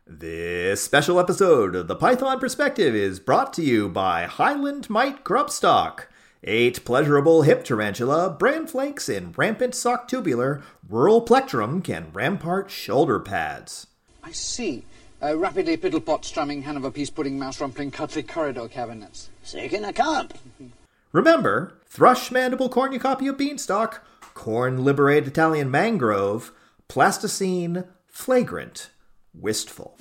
This special episode of the Python Perspective is brought to you by Highland Mite Grubstock. 8 pleasurable hip tarantula, bran flakes, and rampant sock tubular, rural plectrum can rampart shoulder pads. I see. Rapidly piddlepot strumming Hanover peace pudding mouse rumpling cutlery corridor cabinets. Second a cup. Remember, thrush mandible cornucopia beanstalk, corn liberated Italian mangrove, plasticine, flagrant, wistful.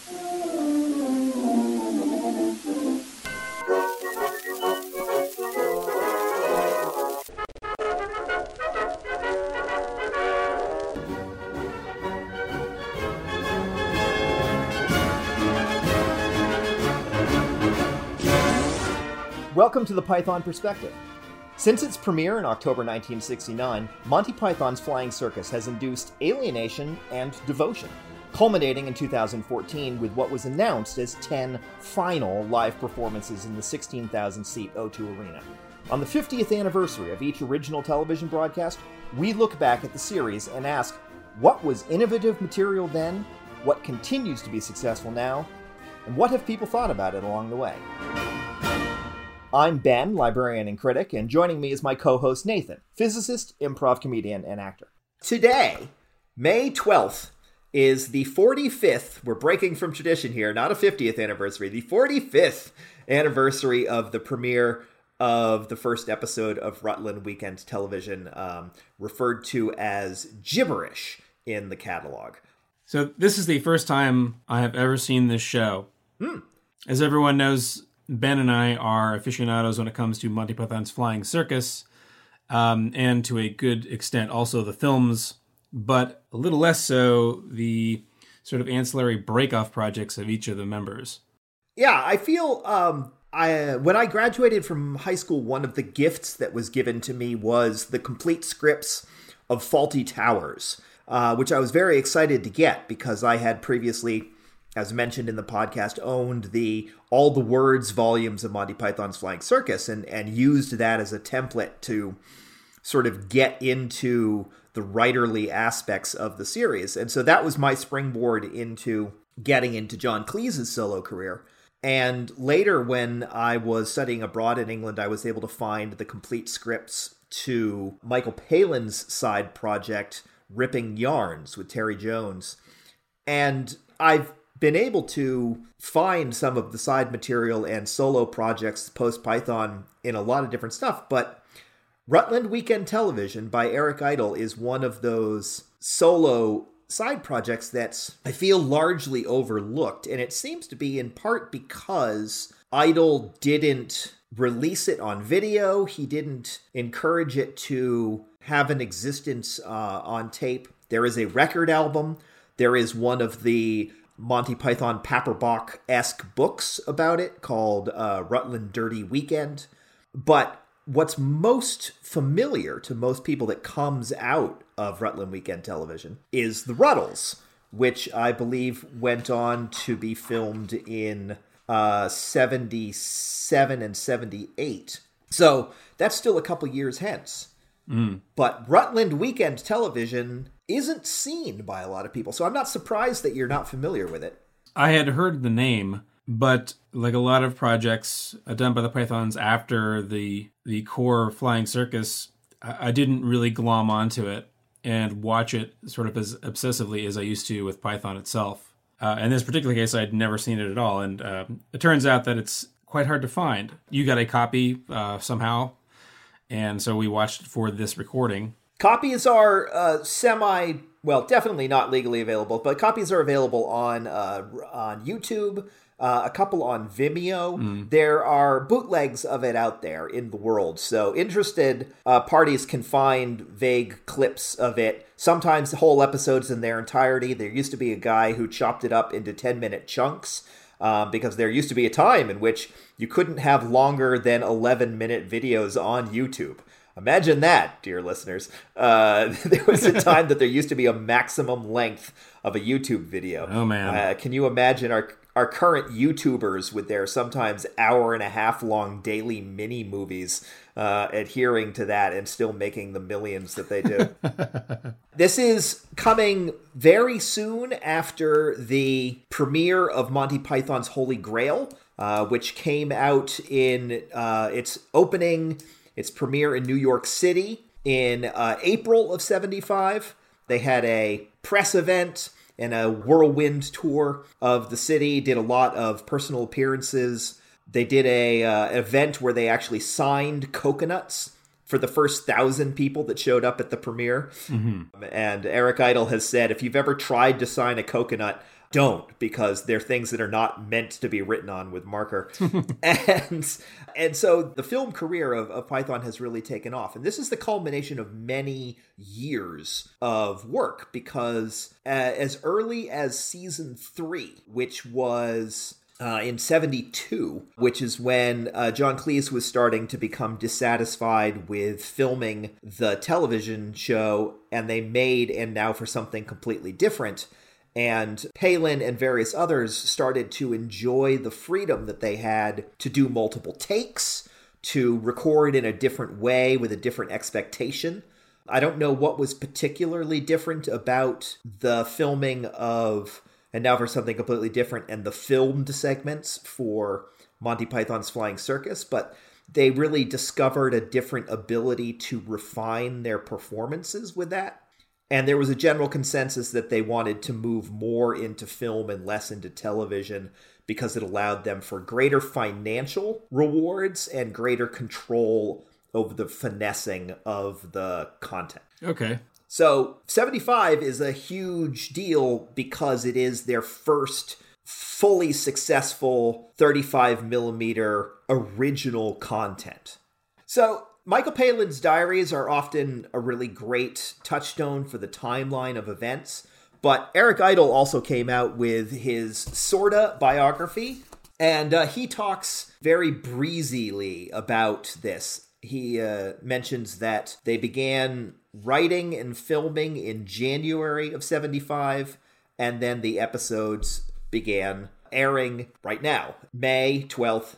Welcome to the Python Perspective. Since its premiere in October 1969, Monty Python's Flying Circus has induced alienation and devotion, culminating in 2014 with what was announced as 10 final live performances in the 16,000-seat O2 Arena. On the 50th anniversary of each original television broadcast, we look back at the series and ask, what was innovative material then, what continues to be successful now, and what have people thought about it along the way? I'm Ben, librarian and critic, and joining me is my co-host Nathan, physicist, improv comedian, and actor. Today, May 12th, is the 45th, we're breaking from tradition here, not a 50th anniversary, the 45th anniversary of the premiere of the first episode of Rutland Weekend Television, referred to as Gibberish in the catalog. So this is the first time I have ever seen this show. As everyone knows, Ben and I are aficionados when it comes to Monty Python's Flying Circus, and to a good extent also the films, but a little less so the sort of ancillary break-off projects of each of the members. Yeah, I feel when I graduated from high school, one of the gifts that was given to me was the complete scripts of Fawlty Towers, which I was very excited to get because I had previously, as mentioned in the podcast, owned the All the Words volumes of Monty Python's Flying Circus and used that as a template to sort of get into the writerly aspects of the series. And so that was my springboard into getting into John Cleese's solo career. And later, when I was studying abroad in England, I was able to find the complete scripts to Michael Palin's side project, Ripping Yarns with Terry Jones. And I've been able to find some of the side material and solo projects post-Python in a lot of different stuff, but Rutland Weekend Television by Eric Idle is one of those solo side projects that's, I feel, largely overlooked, and it seems to be in part because Idle didn't release it on video, he didn't encourage it to have an existence on tape. There is a record album, there is one of the Monty Python Paperbach-esque books about it called Rutland Dirty Weekend. But what's most familiar to most people that comes out of Rutland Weekend Television is The Ruddles, which I believe went on to be filmed in 77 and 78. So that's still a couple years hence. But Rutland Weekend Television isn't seen by a lot of people, so I'm not surprised that you're not familiar with it. I had heard the name, but like a lot of projects done by the Pythons after the core Flying Circus, I didn't really glom onto it and watch it sort of as obsessively as I used to with Python itself. In this particular case, I'd never seen it at all, and it turns out that it's quite hard to find. You got a copy somehow, and so we watched it for this recording. Copies are definitely not legally available, but copies are available on YouTube, a couple on Vimeo. There are bootlegs of it out there in the world, so interested parties can find vague clips of it, sometimes the whole episodes in their entirety. There used to be a guy who chopped it up into 10-minute chunks, because there used to be a time in which you couldn't have longer than 11-minute videos on YouTube. Imagine that, dear listeners. There was a time that there used to be a maximum length of a YouTube video. Oh, man. Can you imagine our current YouTubers with their sometimes hour-and-a-half long daily mini movies adhering to that and still making the millions that they do? This is coming very soon after the premiere of Monty Python's Holy Grail, which came out in its premiere in New York City in April of 1975. They had a press event and a whirlwind tour of the city, did a lot of personal appearances. They did a event where they actually signed coconuts for the first 1,000 people that showed up at the premiere. Mm-hmm. And Eric Idle has said, if you've ever tried to sign a coconut, don't, because they're things that are not meant to be written on with marker. and so the film career of Python has really taken off. And this is the culmination of many years of work, because as early as season 3, which was in 1972, which is when John Cleese was starting to become dissatisfied with filming the television show, and they made And Now for Something Completely Different. And Palin and various others started to enjoy the freedom that they had to do multiple takes, to record in a different way with a different expectation. I don't know what was particularly different about the filming of And Now for Something Completely Different and the filmed segments for Monty Python's Flying Circus, but they really discovered a different ability to refine their performances with that. And there was a general consensus that they wanted to move more into film and less into television because it allowed them for greater financial rewards and greater control over the finessing of the content. Okay. So 75 is a huge deal because it is their first fully successful 35 millimeter original content. So Michael Palin's diaries are often a really great touchstone for the timeline of events, but Eric Idle also came out with his sorta biography, and he talks very breezily about this. He mentions that they began writing and filming in January of 75, and then the episodes began airing right now. May 12th,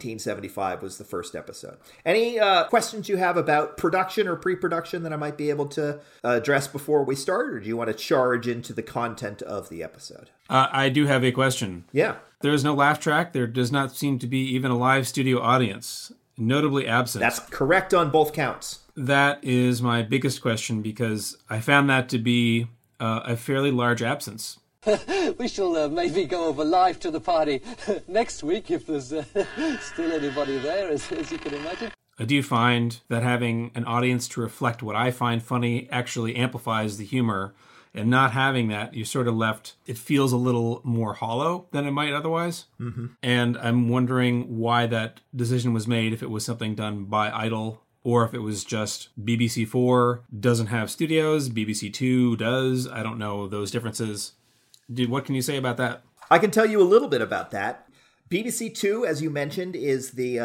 1975 was the first episode. Any questions you have about production or pre-production that I might be able to address before we start, or do you want to charge into the content of the episode? I do have a question. Yeah. There is no laugh track. There does not seem to be even a live studio audience, notably absent. That's correct on both counts. That is my biggest question, because I found that to be a fairly large absence. We shall maybe go over live to the party next week if there's still anybody there, as you can imagine. I do find that having an audience to reflect what I find funny actually amplifies the humor, and not having that, you're sort of left, it feels a little more hollow than it might otherwise. Mm-hmm. And I'm wondering why that decision was made, if it was something done by Idle, or if it was just BBC4 doesn't have studios, BBC2 does. I don't know those differences. Dude, what can you say about that? I can tell you a little bit about that. BBC Two, as you mentioned, is the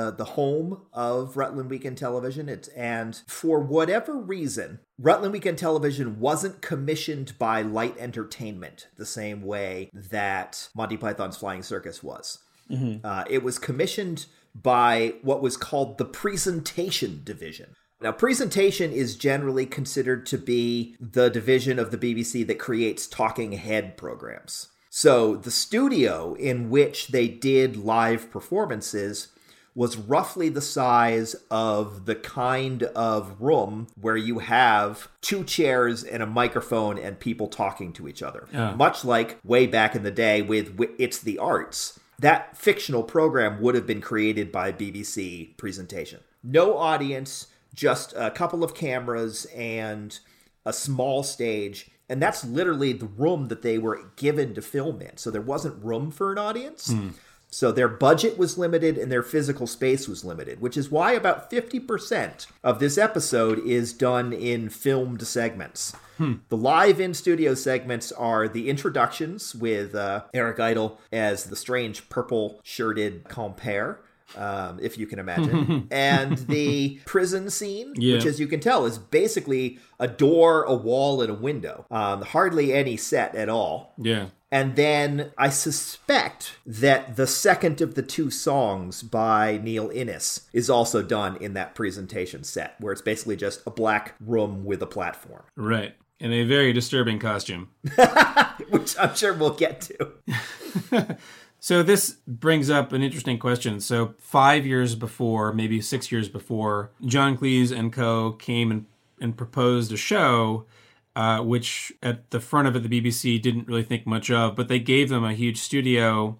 home of Rutland Weekend Television. And for whatever reason, Rutland Weekend Television wasn't commissioned by Light Entertainment the same way that Monty Python's Flying Circus was. Mm-hmm. It was commissioned by what was called the Presentation Division. Now, Presentation is generally considered to be the division of the BBC that creates talking head programs. So the studio in which they did live performances was roughly the size of the kind of room where you have 2 chairs and a microphone and people talking to each other. Much like way back in the day with It's the Arts. That fictional program would have been created by BBC Presentation. No audience, just a couple of cameras and a small stage. And that's literally the room that they were given to film in. So there wasn't room for an audience. So their budget was limited and their physical space was limited, which is why about 50% of this episode is done in filmed segments. The live in-studio segments are the introductions with Eric Idle as the strange purple-shirted compere. if you can imagine. And the prison scene, Yeah. which, as you can tell, is basically a door, a wall, and a window. Hardly any set at all. Yeah. And then I suspect that the second of the two songs by Neil Innes is also done in that presentation set, where it's basically just a black room with a platform. Right. In a very disturbing costume. Which I'm sure we'll get to. So this brings up an interesting question. So 5 years before, maybe 6 years before, John Cleese and co. came and proposed a show, which at the front of it, the BBC didn't really think much of, but they gave them a huge studio,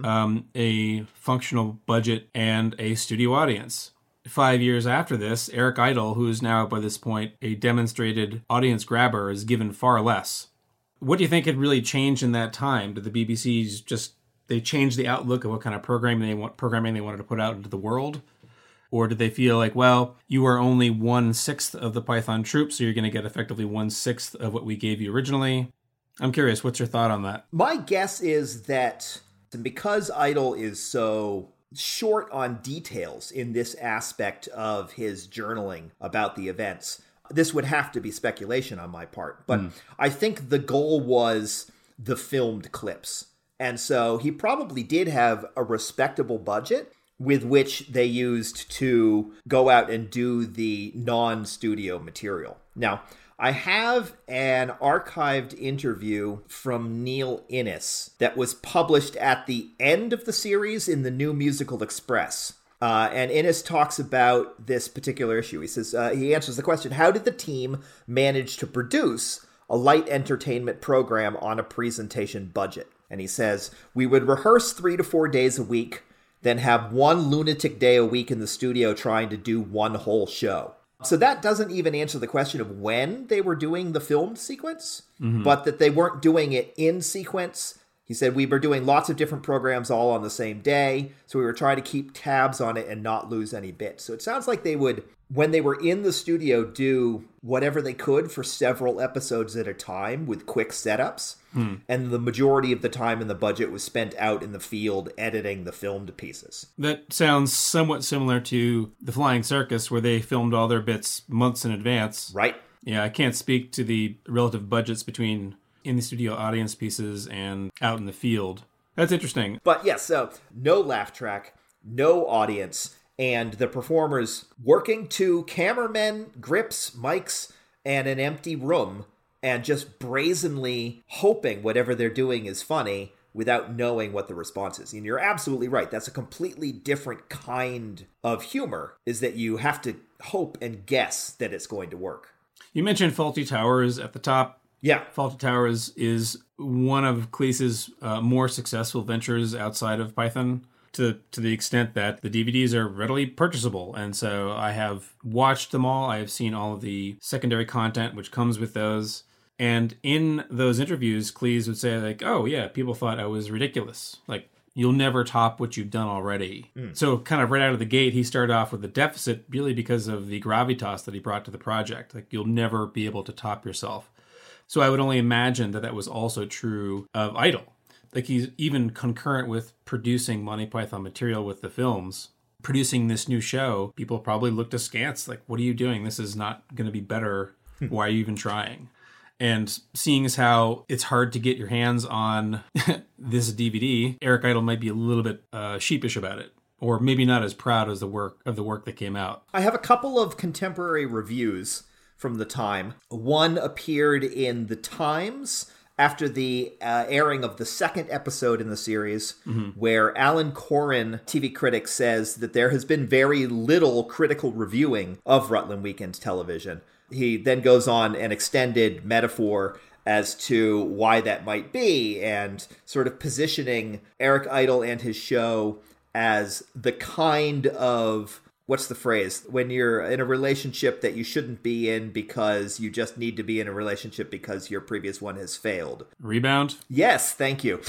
a functional budget, and a studio audience. 5 years after this, Eric Idle, who is now by this point a demonstrated audience grabber, is given far less. What do you think had really changed in that time? Did the BBC just, they change the outlook of what kind of programming they wanted to put out into the world? Or did they feel like, well, you are only 1/6 of the Python troupe, so you're going to get effectively 1/6 of what we gave you originally? I'm curious, what's your thought on that? My guess is that because Idle is so short on details in this aspect of his journaling about the events, this would have to be speculation on my part. But I think the goal was the filmed clips. And so he probably did have a respectable budget with which they used to go out and do the non-studio material. Now, I have an archived interview from Neil Innes that was published at the end of the series in the New Musical Express. And Innes talks about this particular issue. He says, he answers the question, how did the team manage to produce a light entertainment program on a presentation budget? And he says, we would rehearse 3 to 4 days a week, then have one lunatic day a week in the studio trying to do one whole show. So that doesn't even answer the question of when they were doing the filmed sequence, but that they weren't doing it in sequence. He said, we were doing lots of different programs all on the same day, so we were trying to keep tabs on it and not lose any bits. So it sounds like they would, when they were in the studio, do whatever they could for several episodes at a time with quick setups. And the majority of the time in the budget was spent out in the field editing the filmed pieces. That sounds somewhat similar to The Flying Circus, where they filmed all their bits months in advance. Right. Yeah, I can't speak to the relative budgets between in-the-studio audience pieces and out in the field. That's interesting. But yes, so no laugh track, no audience, and the performers working to cameramen, grips, mics, and an empty room, and just brazenly hoping whatever they're doing is funny without knowing what the response is. And you're absolutely right. That's a completely different kind of humor, is that you have to hope and guess that it's going to work. You mentioned Fawlty Towers at the top. Yeah. Fawlty Towers is one of Cleese's more successful ventures outside of Python, to the extent that the DVDs are readily purchasable. And so I have watched them all. I have seen all of the secondary content which comes with those. And in those interviews, Cleese would say, like, oh, yeah, people thought I was ridiculous. Like, you'll never top what you've done already. So kind of right out of the gate, he started off with a deficit really because of the gravitas that he brought to the project. Like, you'll never be able to top yourself. So I would only imagine that that was also true of Idle. Like, he's even concurrent with producing Monty Python material with the films. Producing this new show, people probably looked askance. Like, what are you doing? This is not going to be better. Why are you even trying? And seeing as how it's hard to get your hands on this DVD, Eric Idle might be a little bit sheepish about it, or maybe not as proud as the work that came out. I have a couple of contemporary reviews from the time. One appeared in the Times after the airing of the second episode in the series, where Alan Coren, TV critic, says that there has been very little critical reviewing of Rutland Weekend television. He then goes on an extended metaphor as to why that might be, and sort of positioning Eric Idle and his show as the kind of, what's the phrase, when you're in a relationship that you shouldn't be in because you just need to be in a relationship because your previous one has failed. Rebound? Yes, thank you.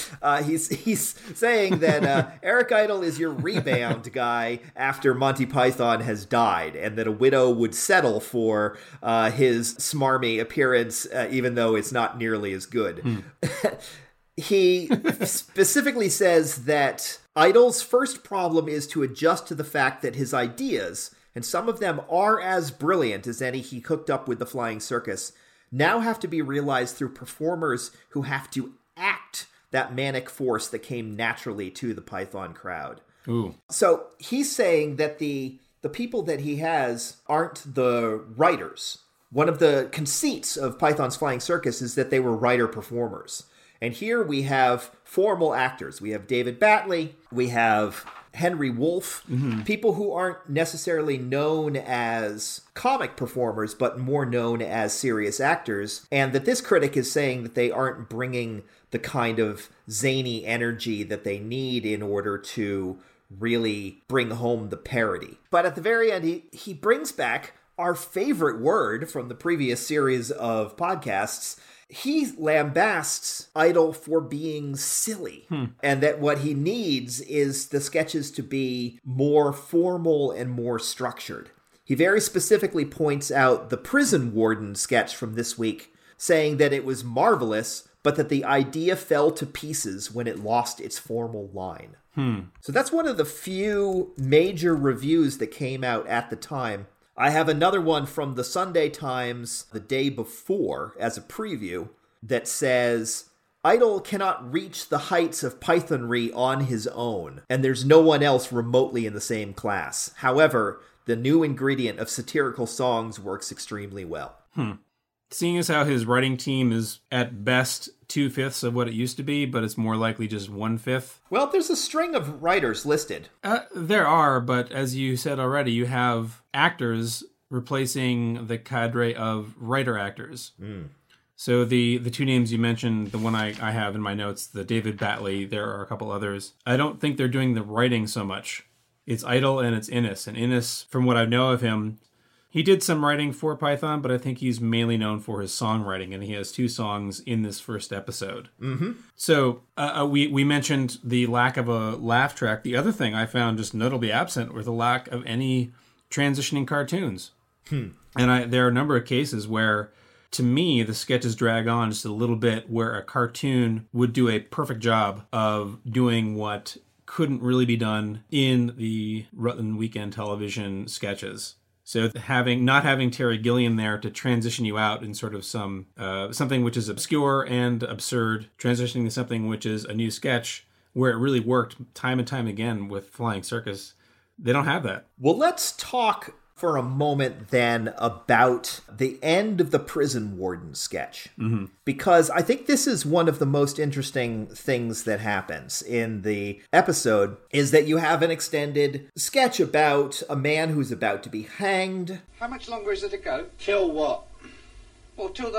He's saying that Eric Idle is your rebound guy after Monty Python has died, and that a widow would settle for his smarmy appearance even though it's not nearly as good. He specifically says that Idol's first problem is to adjust to the fact that his ideas, and some of them are as brilliant as any he cooked up with the Flying Circus, now have to be realized through performers who have to act that manic force that came naturally to the Python crowd. Ooh. So he's saying that the people that he has aren't the writers. One of the conceits of Python's Flying Circus is that they were writer-performers. And here we have formal actors. We have David Batley, we have Henry Wolf, people who aren't necessarily known as comic performers, but more known as serious actors. And that this critic is saying that they aren't bringing the kind of zany energy that they need in order to really bring home the parody. But at the very end, he brings back our favorite word from the previous series of podcasts. He lambasts Idol for being silly, and that what he needs is the sketches to be more formal and more structured. He very specifically points out the prison warden sketch from this week, saying that it was marvelous, but that the idea fell to pieces when it lost its formal line. So that's one of the few major reviews that came out at the time. I have another one from the Sunday Times the day before as a preview that says, Idol cannot reach the heights of Pythonry on his own, and there's no one else remotely in the same class. However, the new ingredient of satirical songs works extremely well. Seeing as how his writing team is at best 2/5 of what it used to be, but it's more likely just 1/5. Well, there's a string of writers listed. There are, but as you said already, you have actors replacing the cadre of writer actors. So the two names you mentioned, the one I have in my notes, the David Batley, there are a couple others. I don't think they're doing the writing so much. It's Idol and it's Innes. And Innes, from what I know of him, he did some writing for Python, but I think he's mainly known for his songwriting, and he has 2 songs in this first episode. So we mentioned the lack of a laugh track. The other thing I found just notably absent were the lack of any transitioning cartoons. And there are a number of cases where, to me, the sketches drag on just a little bit, where a cartoon would do a perfect job of doing what couldn't really be done in the Rutland Weekend Television sketches. So not having Terry Gilliam there to transition you out in sort of something which is obscure and absurd, transitioning to something which is a new sketch, where it really worked time and time again with Flying Circus, they don't have that. Well, let's talk for a moment then about the end of the prison warden sketch. Because I think this is one of the most interesting things that happens in the episode, is that you have an extended sketch about a man who's about to be hanged. How much longer is it to go? Till what? Well, till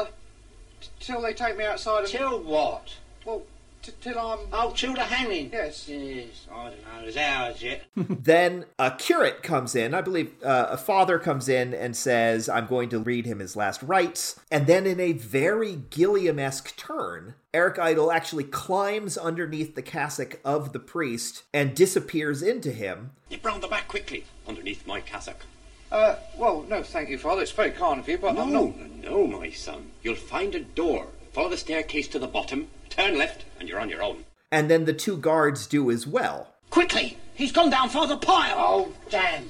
they take me outside. Till what? Well, till I'm... Oh, till the hanging? Yes. Yes, I don't know, there's hours yet. Then a curate comes in, I believe a father comes in and says, I'm going to read him his last rites. And then in a very Gilliam-esque turn, Eric Idle actually climbs underneath the cassock of the priest and disappears into him. Nip round the back quickly, underneath my cassock. Well, no, thank you, Father. It's very kind of you, but I'm not... No, my son. You'll find a door. Follow the staircase to the bottom, turn left, and you're on your own. And then the 2 guards do as well. Quickly! He's gone down Father Pyle! Oh, damn.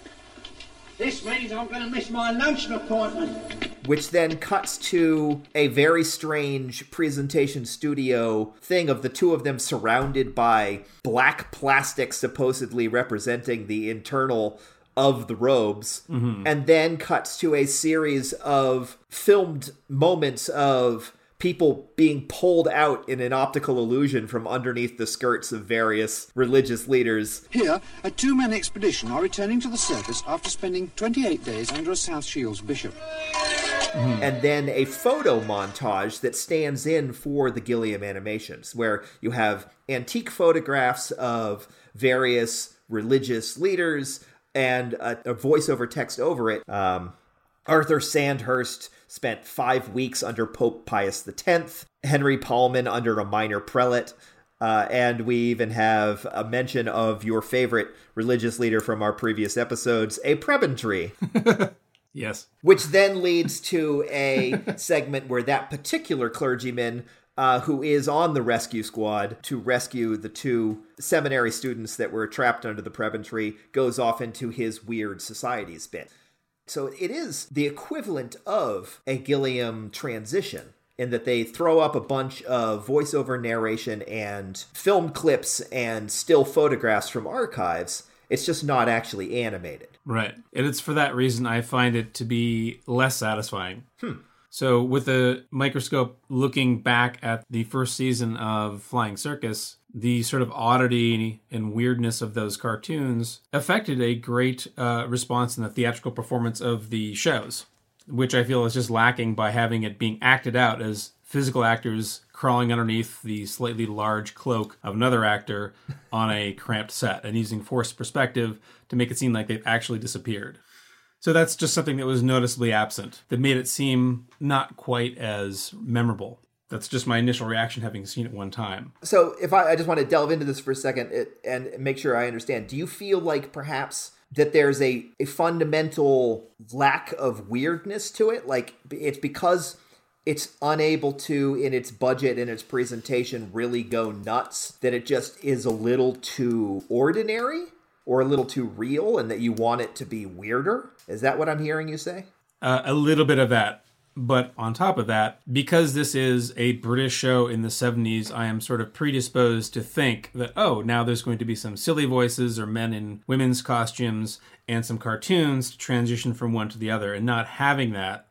This means I'm going to miss my luncheon appointment. Which then cuts to a very strange presentation studio thing of the 2 of them surrounded by black plastic supposedly representing the internal of the robes, and then cuts to a series of filmed moments of people being pulled out in an optical illusion from underneath the skirts of various religious leaders. Here, a 2-man expedition are returning to the surface after spending 28 days under a South Shields bishop. And then a photo montage that stands in for the Gilliam animations, where you have antique photographs of various religious leaders and a voiceover text over it. Arthur Sandhurst spent 5 weeks under Pope Pius X, Henry Paulman under a minor prelate, and we even have a mention of your favorite religious leader from our previous episodes, a prebendary. Yes. Which then leads to a segment where that particular clergyman who is on the rescue squad to rescue the 2 seminary students that were trapped under the prebendary, goes off into his weird societies bit. So it is the equivalent of a Gilliam transition, in that they throw up a bunch of voiceover narration and film clips and still photographs from archives. It's just not actually animated. Right. And it's for that reason I find it to be less satisfying. So with the microscope looking back at the first season of Flying Circus, the sort of oddity and weirdness of those cartoons affected a great response in the theatrical performance of the shows, which I feel is just lacking by having it being acted out as physical actors crawling underneath the slightly large cloak of another actor on a cramped set and using forced perspective to make it seem like they've actually disappeared. So that's just something that was noticeably absent, that made it seem not quite as memorable. That's just my initial reaction having seen it one time. So if I just want to delve into this for a second and make sure I understand, do you feel like perhaps that there's a fundamental lack of weirdness to it? Like it's because it's unable to, in its budget and its presentation, really go nuts, that it just is a little too ordinary or a little too real, and that you want it to be weirder? Is that what I'm hearing you say? A little bit of that. But on top of that, because this is a British show in the 70s, I am sort of predisposed to think that, oh, now there's going to be some silly voices or men in women's costumes and some cartoons to transition from one to the other. And not having that,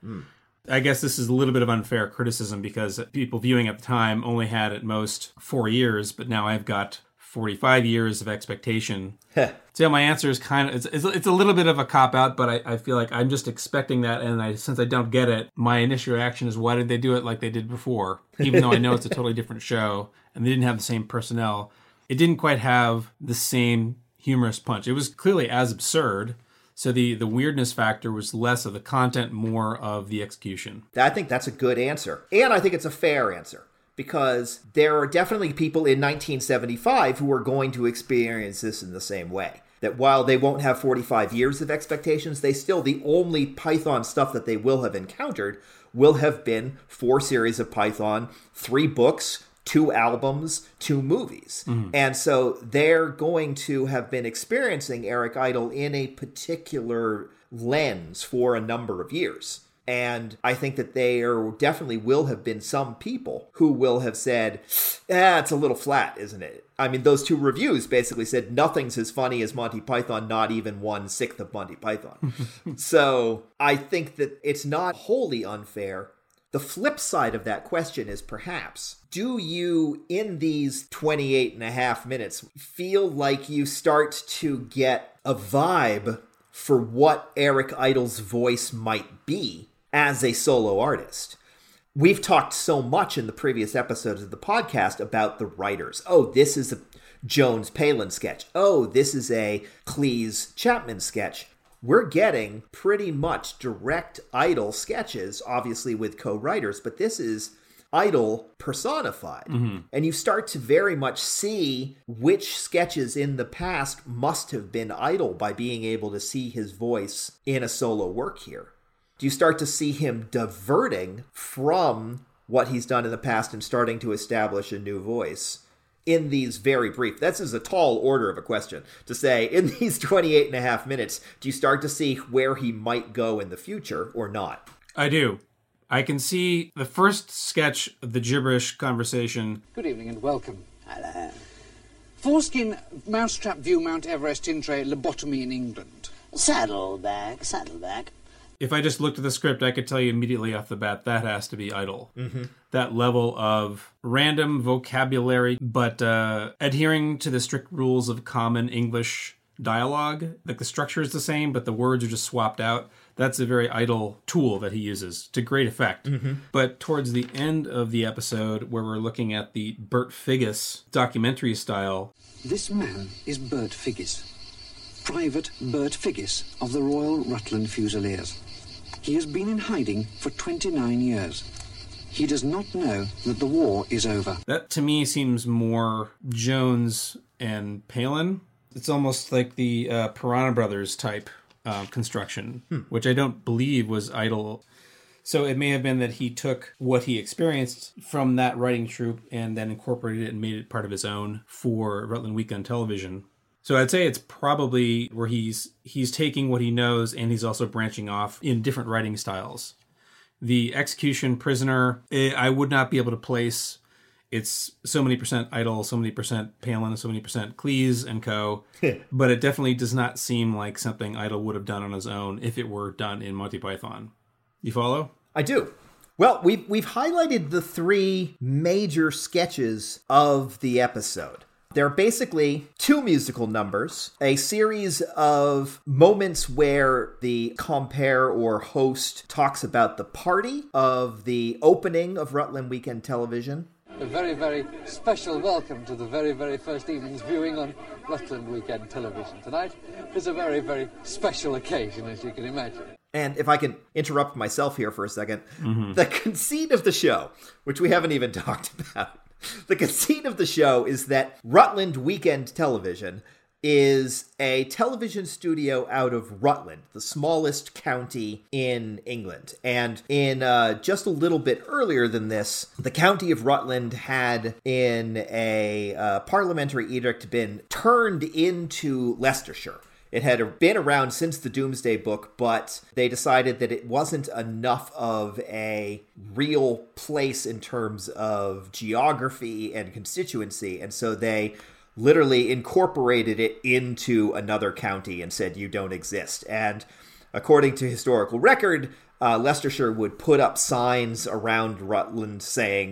I guess this is a little bit of unfair criticism, because people viewing at the time only had at most 4 years, but now I've got 45 years of expectation. So my answer is kind of, it's a little bit of a cop-out, but I feel like I'm just expecting that, and since I don't get it, my initial reaction is, why did they do it like they did before? Even though I know it's a totally different show, and they didn't have the same personnel. It didn't quite have the same humorous punch. It was clearly as absurd, so the weirdness factor was less of the content, more of the execution. I think that's a good answer. And I think it's a fair answer, because there are definitely people in 1975 who are going to experience this in the same way. That while they won't have 45 years of expectations, the only Python stuff that they will have encountered will have been 4 series of Python, 3 books, 2 albums, 2 movies. And so they're going to have been experiencing Eric Idle in a particular lens for a number of years. And I think that there definitely will have been some people who will have said, it's a little flat, isn't it? I mean, those 2 reviews basically said nothing's as funny as Monty Python, not even 1/6 of Monty Python. So I think that it's not wholly unfair. The flip side of that question is perhaps, do you, in these 28 and a half minutes, feel like you start to get a vibe for what Eric Idle's voice might be as a solo artist? We've talked so much in the previous episodes of the podcast about the writers. Oh, this is a Jones-Palin sketch. Oh, this is a Cleese-Chapman sketch. We're getting pretty much direct Idle sketches, obviously with co-writers, but this is Idle personified. And you start to very much see which sketches in the past must have been Idle by being able to see his voice in a solo work here. Do you start to see him diverting from what he's done in the past and starting to establish a new voice in these very brief? This is a tall order of a question to say, in these 28 and a half minutes, do you start to see where he might go in the future or not? I do. I can see the first sketch of the gibberish conversation. Good evening and welcome. Hello. Foreskin mousetrap view Mount Everest Intre lobotomy in England. Saddleback, saddleback. If I just looked at the script, I could tell you immediately off the bat that has to be Idle. That level of random vocabulary, but adhering to the strict rules of common English dialogue. Like the structure is the same, but the words are just swapped out. That's a very Idle tool that he uses to great effect. But towards the end of the episode, where we're looking at the Bert Figgis documentary style. This man is Bert Figgis. Private Bert Figgis of the Royal Rutland Fusiliers. He has been in hiding for 29 years. He does not know that the war is over. That, to me, seems more Jones and Palin. It's almost like the Piranha Brothers type construction, which I don't believe was Idle. So it may have been that he took what he experienced from that writing troupe and then incorporated it and made it part of his own for Rutland Weekend Television. So I'd say it's probably where he's taking what he knows and he's also branching off in different writing styles. The Execution Prisoner, I would not be able to place. It's so many % Idol, so many % Palin, so many % Cleese and co. But it definitely does not seem like something Idol would have done on his own if it were done in Monty Python. You follow? I do. Well, we've highlighted the 3 major sketches of the episode. They're basically 2 musical numbers, a series of moments where the compere or host talks about the party of the opening of Rutland Weekend Television. A very, very special welcome to the very, very first evening's viewing on Rutland Weekend Television tonight. It's a very, very special occasion, as you can imagine. And if I can interrupt myself here for a second, the conceit of the show, which we haven't even talked about, the conceit of the show is that Rutland Weekend Television is a television studio out of Rutland, the smallest county in England. And in just a little bit earlier than this, the county of Rutland had, in a parliamentary edict, been turned into Leicestershire. It had been around since the Doomsday Book, but they decided that it wasn't enough of a real place in terms of geography and constituency, and so they literally incorporated it into another county and said, you don't exist. And according to historical record, Leicestershire would put up signs around Rutland saying,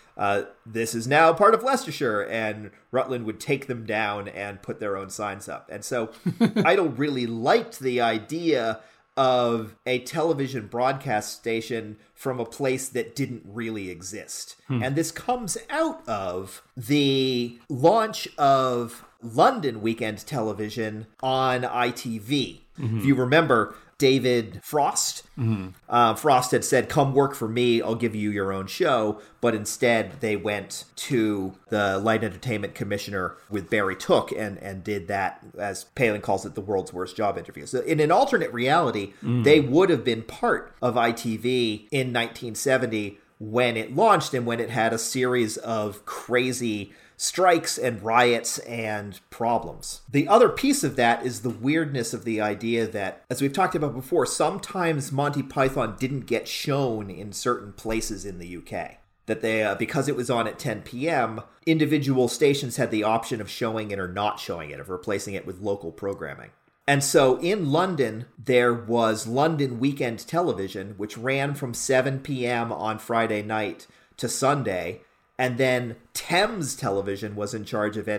this is now part of Leicestershire, and Rutland would take them down and put their own signs up. And so Idol really liked the idea of a television broadcast station from a place that didn't really exist. And this comes out of the launch of London Weekend Television on ITV. If you remember, David Frost. Frost had said, come work for me, I'll give you your own show. But instead, they went to the Light Entertainment Commissioner with Barry Took and did that, as Palin calls it, the world's worst job interview. So in an alternate reality, they would have been part of ITV in 1970 when it launched and when it had a series of crazy strikes and riots and problems. The other piece of that is the weirdness of the idea that, as we've talked about before, sometimes Monty Python didn't get shown in certain places in the UK. That they, because it was on at 10 p.m., individual stations had the option of showing it or not showing it, of replacing it with local programming. And so in London, there was London Weekend Television, which ran from 7 p.m. on Friday night to Sunday. And then Thames Television was in charge of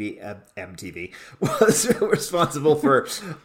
MTV, was responsible for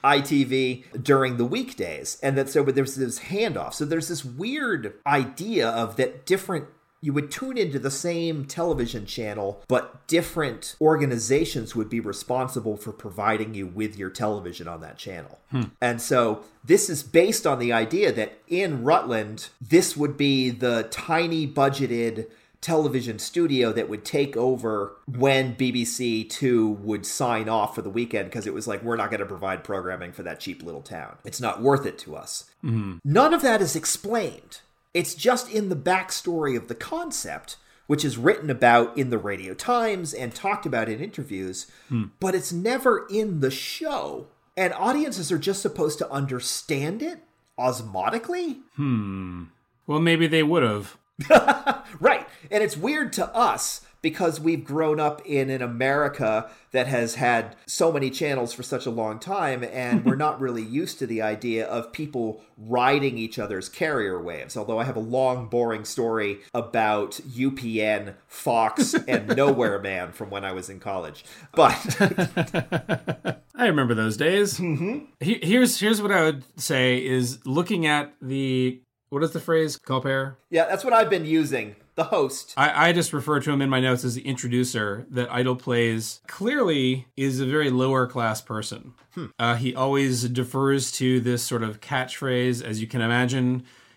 ITV during the weekdays. And that so there's this handoff. So there's this weird idea of that you would tune into the same television channel, but different organizations would be responsible for providing you with your television on that channel. And so this is based on the idea that in Rutland, this would be the tiny budgeted television studio that would take over when BBC Two would sign off for the weekend, because it was like, we're not going to provide programming for that cheap little town. It's not worth it to us. None of that is explained. It's just in the backstory of the concept, which is written about in the Radio Times and talked about in interviews, but it's never in the show. And audiences are just supposed to understand it osmotically. Well, maybe they would have. Right. And it's weird to us because we've grown up in an America that has had so many channels for such a long time, and we're not really used to the idea of people riding each other's carrier waves. Although I have a long, boring story about UPN, Fox, and Nowhere Man from when I was in college. But I remember those days. Here's what I would say is looking at the... What is the phrase? Compare? Yeah, that's what I've been using. The host. I just refer to him in my notes as the introducer that Idol plays. Clearly is a very lower class person. He always defers to this sort of catchphrase, as you can imagine.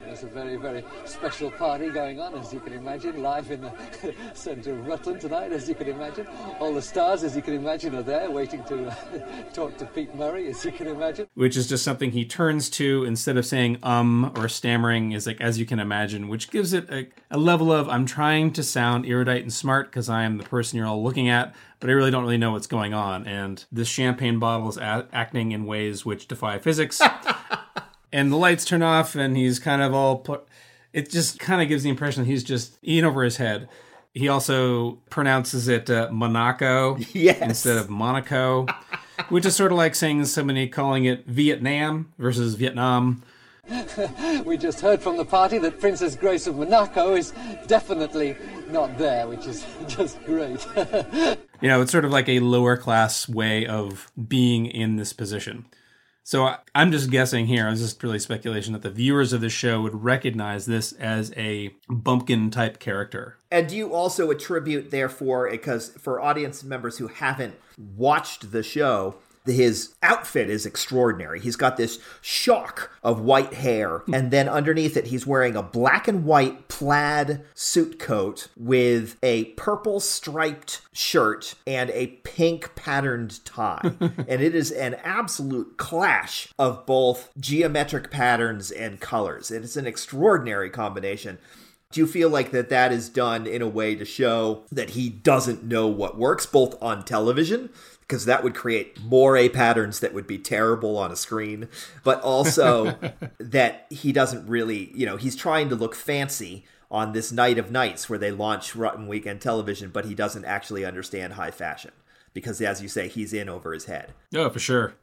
There's a very, very special party going on, as you can imagine, live in the centre of Rutland tonight, as you can imagine. All the stars, as you can imagine, are there waiting to talk to Pete Murray, as you can imagine. Which is just something he turns to instead of saying or stammering, is like, as you can imagine, which gives it a level of, I'm trying to sound erudite and smart because I am the person you're all looking at, but I really don't really know what's going on. And this champagne bottle is acting in ways which defy physics. And the lights turn off, and he's kind of all it just kind of gives the impression that he's just in over his head. He also pronounces it Monaco instead of Monaco, which is sort of like saying somebody calling it Vietnam versus Vietnam. We just heard from the party that Princess Grace of Monaco is definitely not there, which is just great. It's sort of like a lower class way of being in this position. So I'm just guessing here, it's just really speculation, that the viewers of the show would recognize this as a bumpkin-type character. And do you also attribute, therefore, because for audience members who haven't watched the show, his outfit is extraordinary. He's got this shock of white hair, and then underneath it, he's wearing a black and white plaid suit coat with a purple striped shirt and a pink patterned tie. And it is an absolute clash of both geometric patterns and colors. It is an extraordinary combination. Do you feel like that is done in a way to show that he doesn't know what works, both on television, because that would create moire patterns that would be terrible on a screen, but also that he doesn't really, he's trying to look fancy on this night of nights where they launch Rutland Weekend Television, but he doesn't actually understand high fashion because, as you say, he's in over his head. Oh, for sure.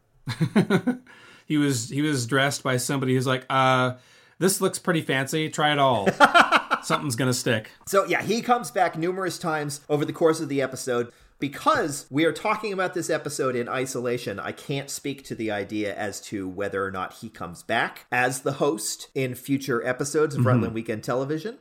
He was dressed by somebody who's like, this looks pretty fancy. Try it all. Something's going to stick. So, yeah, he comes back numerous times over the course of the episode. Because we are talking about this episode in isolation, I can't speak to the idea as to whether or not he comes back as the host in future episodes of Rutland Weekend Television.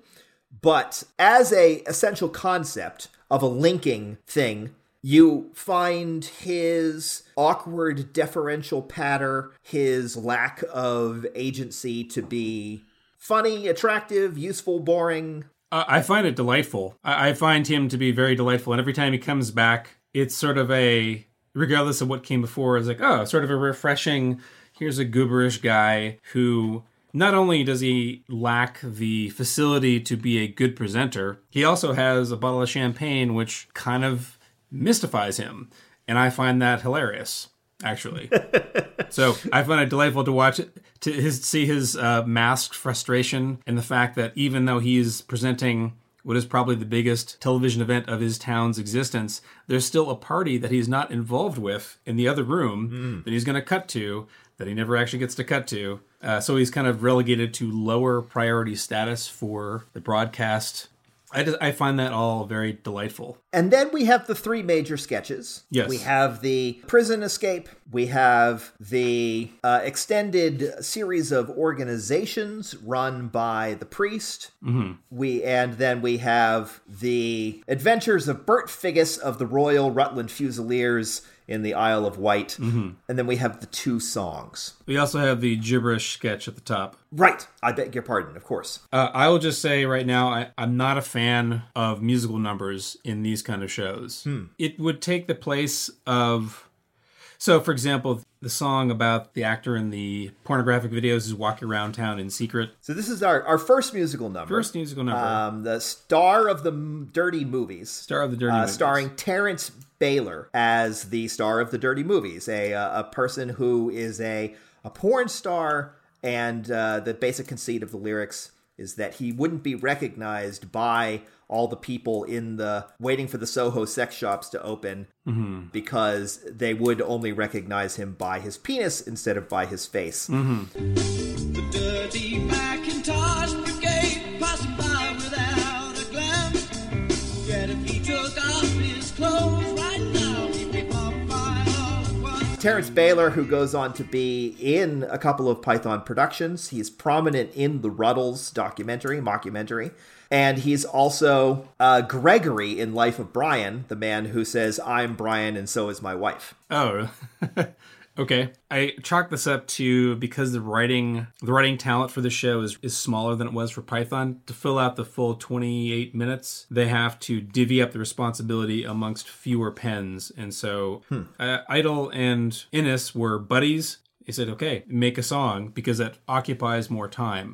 But as a essential concept of a linking thing, you find his awkward deferential patter, his lack of agency to be funny, attractive, useful, boring. I find it delightful. I find him to be very delightful. And every time he comes back, it's sort of regardless of what came before, it's like, sort of a refreshing, here's a gooberish guy who not only does he lack the facility to be a good presenter, he also has a bottle of champagne, which kind of mystifies him. And I find that hilarious, actually. So I find it delightful to watch it, to see his masked frustration and the fact that even though he's presenting what is probably the biggest television event of his town's existence, there's still a party that he's not involved with in the other room that he's going to cut to, that he never actually gets to cut to. So he's kind of relegated to lower priority status for the broadcast. I find that all very delightful. And then we have the three major sketches. Yes. We have the prison escape. We have the extended series of organizations run by the priest. Mm-hmm. And then we have the adventures of Bert Figgis of the Royal Rutland Fusiliers in the Isle of Wight. Mm-hmm. And then we have the two songs. We also have the gibberish sketch at the top. Right. I beg your pardon, of course. I will just say right now, I'm not a fan of musical numbers in these kind of shows. It would take the place of... So, for example, the song about the actor in the pornographic videos is walking around town in secret. So this is our first musical number. The star of the Dirty Movies. Starring Terrence Baylor as the star of the Dirty Movies, a person who is a porn star, and the basic conceit of the lyrics is that he wouldn't be recognized by all the people in the waiting for the Soho sex shops to open because they would only recognize him by his penis instead of by his face. The dirty Macintosh brigade passing by without a glance. Yet if he took off his clothes right now, he'd be on fire all at once. Terrence Baylor, who goes on to be in a couple of Python productions. He's prominent in the Ruddles mockumentary. And he's also Gregory in Life of Brian, the man who says, "I'm Brian and so is my wife." Oh, Okay. I chalk this up to because the writing talent for the show is smaller than it was for Python. To fill out the full 28 minutes, they have to divvy up the responsibility amongst fewer pens. And so Idol and Innes were buddies. They said, okay, make a song because that occupies more time.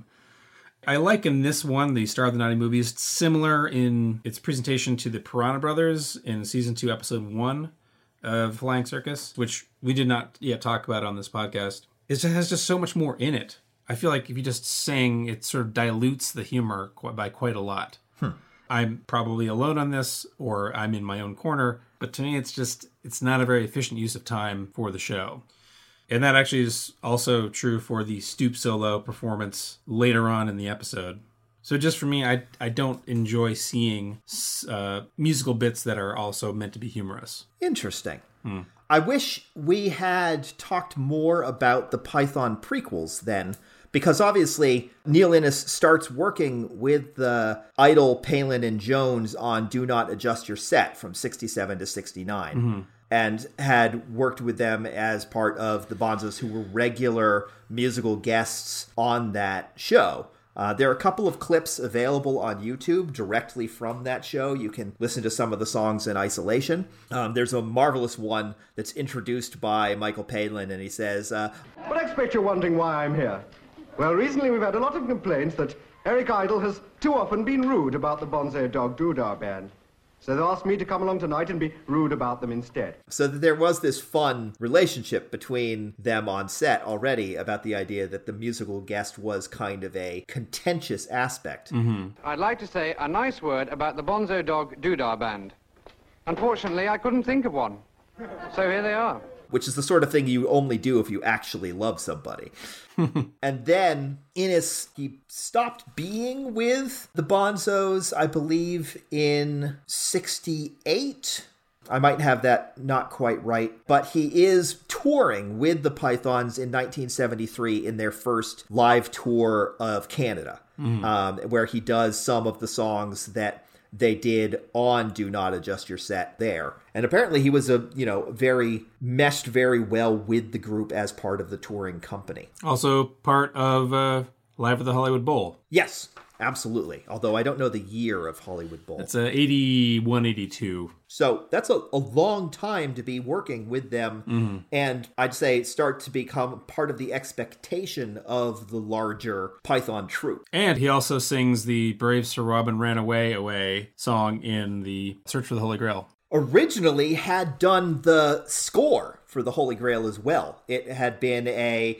I liken this one, the Star of the 90 Movies, similar in its presentation to the Piranha Brothers in Season 2, Episode 1 of Flying Circus, which we did not yet talk about on this podcast. It has just so much more in it. I feel like if you just sing, it sort of dilutes the humor by quite a lot. I'm probably alone on this, or I'm in my own corner, but to me it's not a very efficient use of time for the show. And that actually is also true for the Stoop solo performance later on in the episode. So just for me, I don't enjoy seeing musical bits that are also meant to be humorous. Interesting. I wish we had talked more about the Python prequels then, because obviously Neil Innes starts working with the Idol, Palin, and Jones on Do Not Adjust Your Set from 67 to 69. And had worked with them as part of the Bonzos, who were regular musical guests on that show. There are a couple of clips available on YouTube directly from that show. You can listen to some of the songs in isolation. There's a marvelous one that's introduced by Michael Palin, and he says, Well, I expect you're wondering why I'm here. Well, recently we've had a lot of complaints that Eric Idle has too often been rude about the Bonzo Dog Doodah Band. So they asked me to come along tonight and be rude about them instead. So there was this fun relationship between them on set already about the idea that the musical guest was kind of a contentious aspect. I'd like to say a nice word about the Bonzo Dog Doodah Band. Unfortunately, I couldn't think of one. So here they are. Which is the sort of thing you only do if you actually love somebody. And then Innes, he stopped being with the Bonzos, I believe, in 68. I might have that not quite right. But he is touring with the Pythons in 1973 in their first live tour of Canada, where he does some of the songs that they did on Do Not Adjust Your Set there. And apparently he was meshed very well with the group as part of the touring company. Also part of Live at the Hollywood Bowl. Yes, absolutely. Although I don't know the year of Hollywood Bowl. It's 81, 82. So that's a long time to be working with them. And I'd say start to become part of the expectation of the larger Python troupe. And he also sings the Brave Sir Robin Ran Away song in the Search for the Holy Grail. Originally had done the score for the Holy Grail as well. It had been a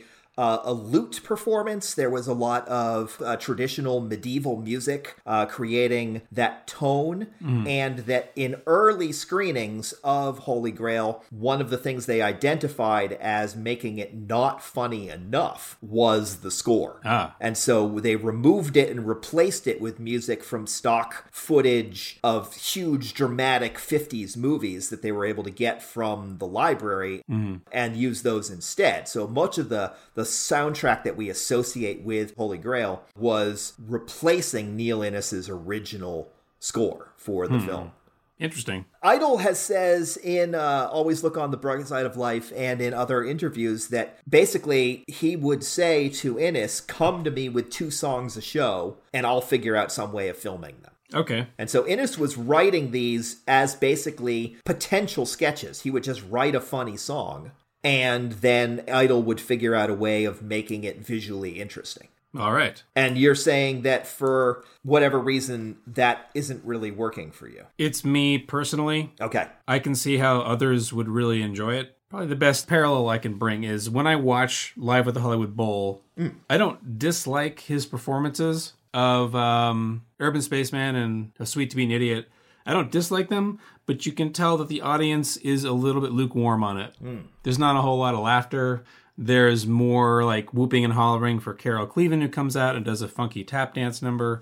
lute performance. There was a lot of traditional medieval music creating that tone, and that in early screenings of Holy Grail, one of the things they identified as making it not funny enough was the score. And so they removed it and replaced it with music from stock footage of huge dramatic 50s movies that they were able to get from the library and use those instead. So much of the soundtrack that we associate with Holy Grail was replacing Neil Innes' original score for the film. Interesting. Idol says in Always Look on the Bright Side of Life and in other interviews that basically he would say to Innes, come to me with 2 songs a show and I'll figure out some way of filming them. Okay. And so Innes was writing these as basically potential sketches. He would just write a funny song, and then Idol would figure out a way of making it visually interesting. All right. And you're saying that for whatever reason, that isn't really working for you. It's me personally. Okay. I can see how others would really enjoy it. Probably the best parallel I can bring is when I watch Live at the Hollywood Bowl, I don't dislike his performances of Urban Spaceman and How Sweet to Be an Idiot. I don't dislike them, but you can tell that the audience is a little bit lukewarm on it. There's not a whole lot of laughter. There's more like whooping and hollering for Carol Cleveland, who comes out and does a funky tap dance number.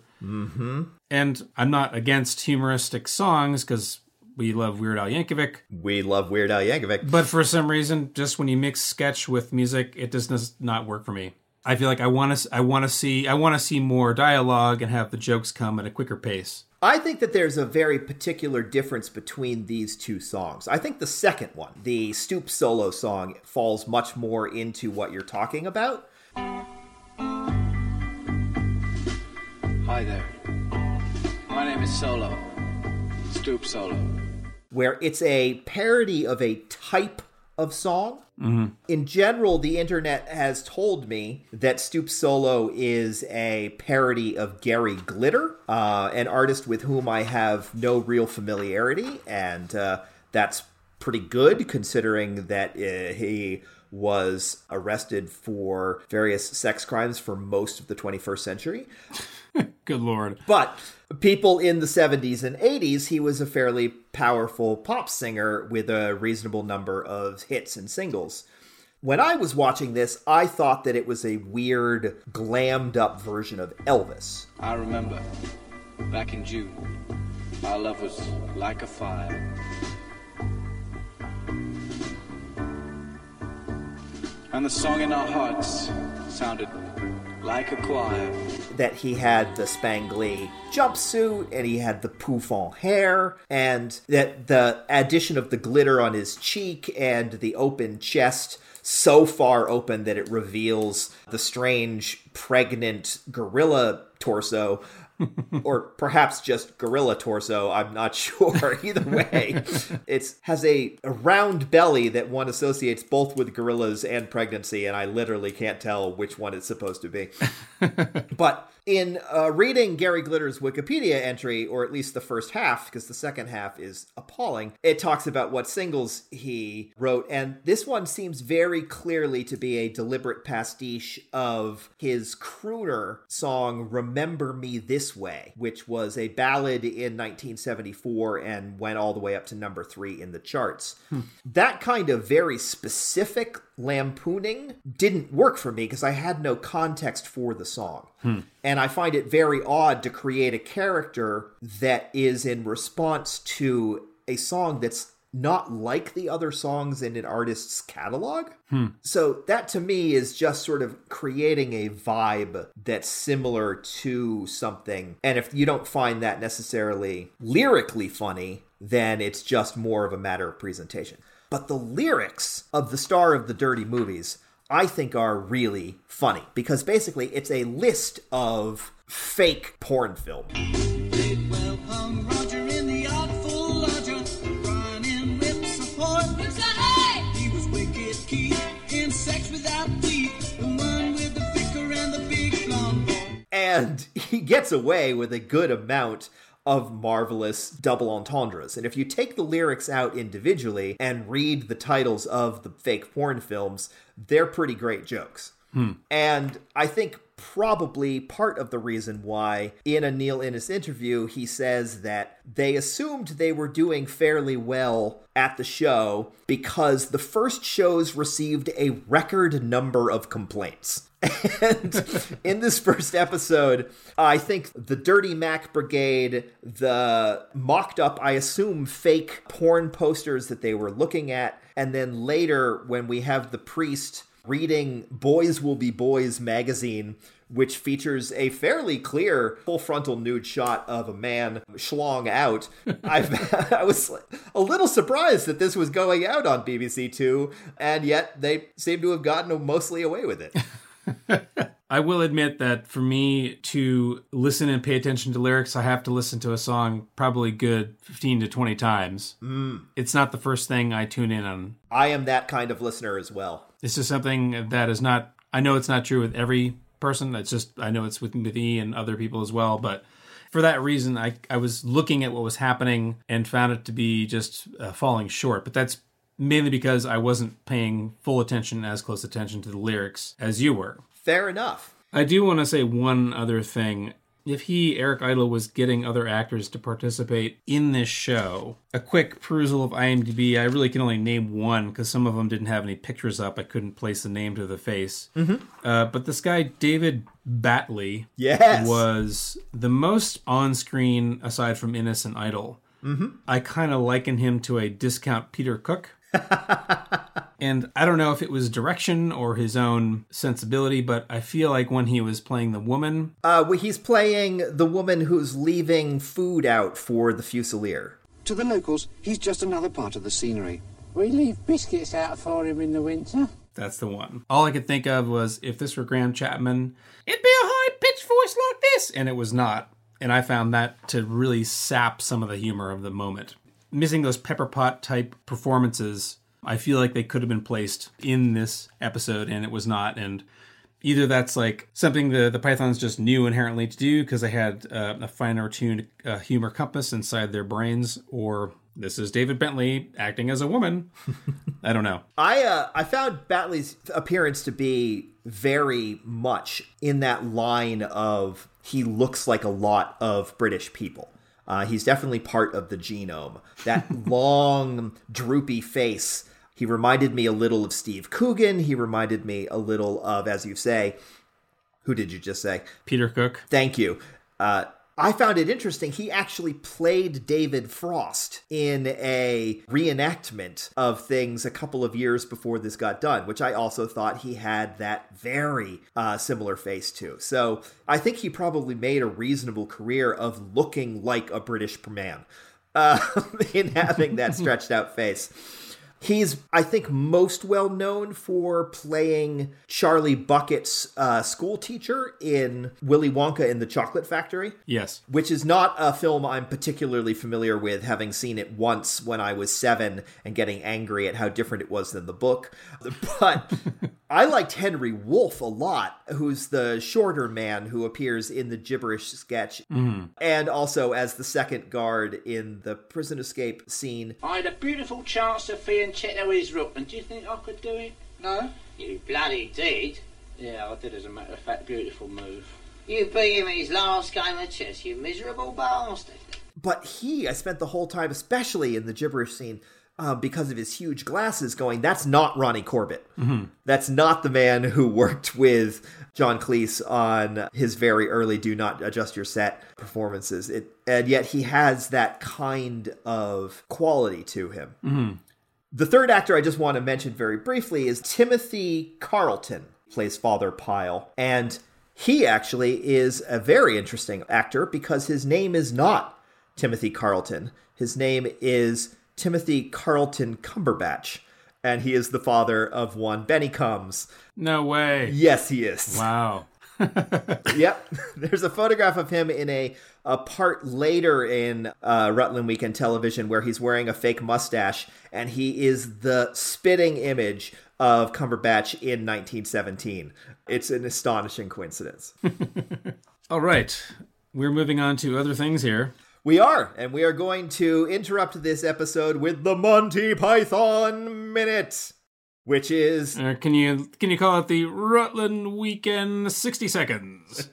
And I'm not against humoristic songs because we love Weird Al Yankovic. We love Weird Al Yankovic. But for some reason, just when you mix sketch with music, it does not work for me. I feel like I want to see more dialogue and have the jokes come at a quicker pace. I think that there's a very particular difference between these two songs. I think the second one, the Stoop solo song, falls much more into what you're talking about. Hi there. My name is Solo. Stoop Solo. Where it's a parody of a type of song. Mm-hmm. In general, the internet has told me that Stoop Solo is a parody of Gary Glitter, an artist with whom I have no real familiarity, and that's pretty good considering that he was arrested for various sex crimes for most of the 21st century. Good Lord. But people in the 70s and 80s, he was a fairly powerful pop singer with a reasonable number of hits and singles. When I was watching this, I thought that it was a weird, glammed up version of Elvis. I remember, back in June, our love was like a fire. And the song in our hearts sounded like a choir. That he had the spangly jumpsuit, and he had the pouffant hair, and that the addition of the glitter on his cheek and the open chest, so far open that it reveals the strange, pregnant gorilla torso, or perhaps just gorilla torso, I'm not sure. Either way, it has a round belly that one associates both with gorillas and pregnancy, and I literally can't tell which one it's supposed to be. But in reading Gary Glitter's Wikipedia entry, or at least the first half, because the second half is appalling, it talks about what singles he wrote, and this one seems very clearly to be a deliberate pastiche of his crooner song Remember Me This Way, which was a ballad in 1974 and went all the way up to number 3 in the charts. That kind of very specific lampooning didn't work for me because I had no context for the song. And I find it very odd to create a character that is in response to a song that's not like the other songs in an artist's catalog. So that to me is just sort of creating a vibe that's similar to something. And if you don't find that necessarily lyrically funny, then it's just more of a matter of presentation. But the lyrics of the star of the Dirty Movies, I think, are really funny because basically it's a list of fake porn films. Well hung Roger in the Artful Lodger, running with support. He was wicked Keith in Sex Without Teeth, the one with the vicar and the big blonde boy. And he gets away with a good amount of marvelous double entendres. And if you take the lyrics out individually and read the titles of the fake porn films, they're pretty great jokes. And I think probably part of the reason why in a Neil Innes interview he says that they assumed they were doing fairly well at the show because the first shows received a record number of complaints. And in this first episode, I think the Dirty Mac Brigade, the mocked up, I assume, fake porn posters that they were looking at, and then later when we have the priest reading Boys Will Be Boys magazine, which features a fairly clear full frontal nude shot of a man schlong out. I was a little surprised that this was going out on BBC Two, and yet they seem to have gotten mostly away with it. I will admit that for me to listen and pay attention to lyrics, I have to listen to a song probably good 15 to 20 times. It's not the first thing I tune in on. I am that kind of listener as well. This is something that is not, I know it's not true with every person. It's just, I know it's with me and other people as well. But for that reason, I was looking at what was happening and found it to be just falling short. But that's mainly because I wasn't paying full attention, as close attention to the lyrics as you were. Fair enough. I do want to say one other thing. If Eric Idle, was getting other actors to participate in this show, a quick perusal of IMDb, I really can only name one because some of them didn't have any pictures up. I couldn't place the name to the face. But this guy, David Batley, was the most on-screen, aside from Innes and Idle. I kind of liken him to a discount Peter Cook. And I don't know if it was direction or his own sensibility, but I feel like when he was playing the woman... he's playing the woman who's leaving food out for the Fusilier. To the locals, he's just another part of the scenery. We leave biscuits out for him in the winter. That's the one. All I could think of was, if this were Graham Chapman, it'd be a high-pitched voice like this! And it was not. And I found that to really sap some of the humor of the moment. Missing those Pepper Pot-type performances, I feel like they could have been placed in this episode, and it was not. And either that's like something the Pythons just knew inherently to do because they had a finer tuned humor compass inside their brains, or this is David Bentley acting as a woman. I don't know. I found Bentley's appearance to be very much in that line of he looks like a lot of British people. He's definitely part of the genome. That long, droopy face. He reminded me a little of Steve Coogan. He reminded me a little of, as you say, who did you just say? Peter Cook. Thank you. I found it interesting. He actually played David Frost in a reenactment of things a couple of years before this got done, which I also thought he had that very similar face to. So I think he probably made a reasonable career of looking like a British man in having that stretched out face. He's, I think, most well known for playing Charlie Bucket's school teacher in Willy Wonka and the Chocolate Factory. Yes. Which is not a film I'm particularly familiar with, having seen it once when I was 7 and getting angry at how different it was than the book. But I liked Henry Wolfe a lot, who's the shorter man who appears in the gibberish sketch, and also as the second guard in the prison escape scene. I had a beautiful chance to fee and check his rook, and do you think I could do it? No? You bloody did. Yeah, I did, as a matter of fact. Beautiful move. You beat him in his last game of chess, you miserable bastard. But I spent the whole time, especially in the gibberish scene, because of his huge glasses, going, that's not Ronnie Corbett. Mm-hmm. That's not the man who worked with John Cleese on his very early Do Not Adjust Your Set performances. And yet he has that kind of quality to him. Mm-hmm. The third actor I just want to mention very briefly is Timothy Carlton, plays Father Pyle. And he actually is a very interesting actor because his name is not Timothy Carlton. His name is Timothy Carlton Cumberbatch, and he is the father of one Benny Combs. No way. Yes, he is. Wow. Yep. There's a photograph of him in a part later in Rutland Weekend Television where he's wearing a fake mustache, and he is the spitting image of Cumberbatch in 1917. It's an astonishing coincidence. All right. We're moving on to other things here. We are, and we are going to interrupt this episode with the Monty Python Minute, which is... Can you call it the Rutland Weekend 60 Seconds?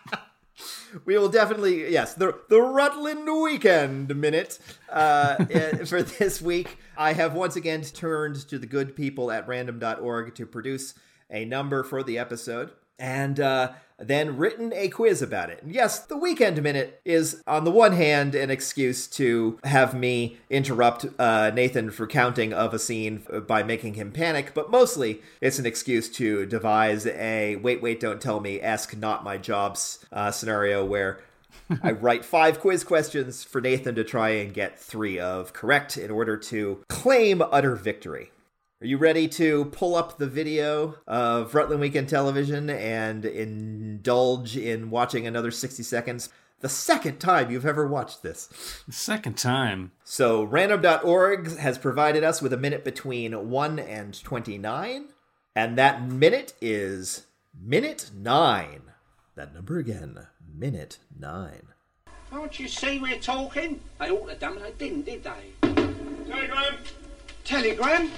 We will definitely, yes, the Rutland Weekend Minute for this week. I have once again turned to the good people at random.org to produce a number for the episode, and then written a quiz about it. And yes, the Weekend Minute is, on the one hand, an excuse to have me interrupt Nathan for counting of a scene by making him panic, but mostly it's an excuse to devise a wait, don't tell me-esque not my jobs scenario where I write 5 quiz questions for Nathan to try and get 3 of correct in order to claim utter victory. Are you ready to pull up the video of Rutland Weekend Television and indulge in watching another 60 seconds? The second time you've ever watched this. The second time. So random.org has provided us with a minute between 1 and 29. And that minute is minute 9. That number again, minute 9. Can't you see we're talking? They ought to have done it. They didn't, did they? Telegram. Telegram?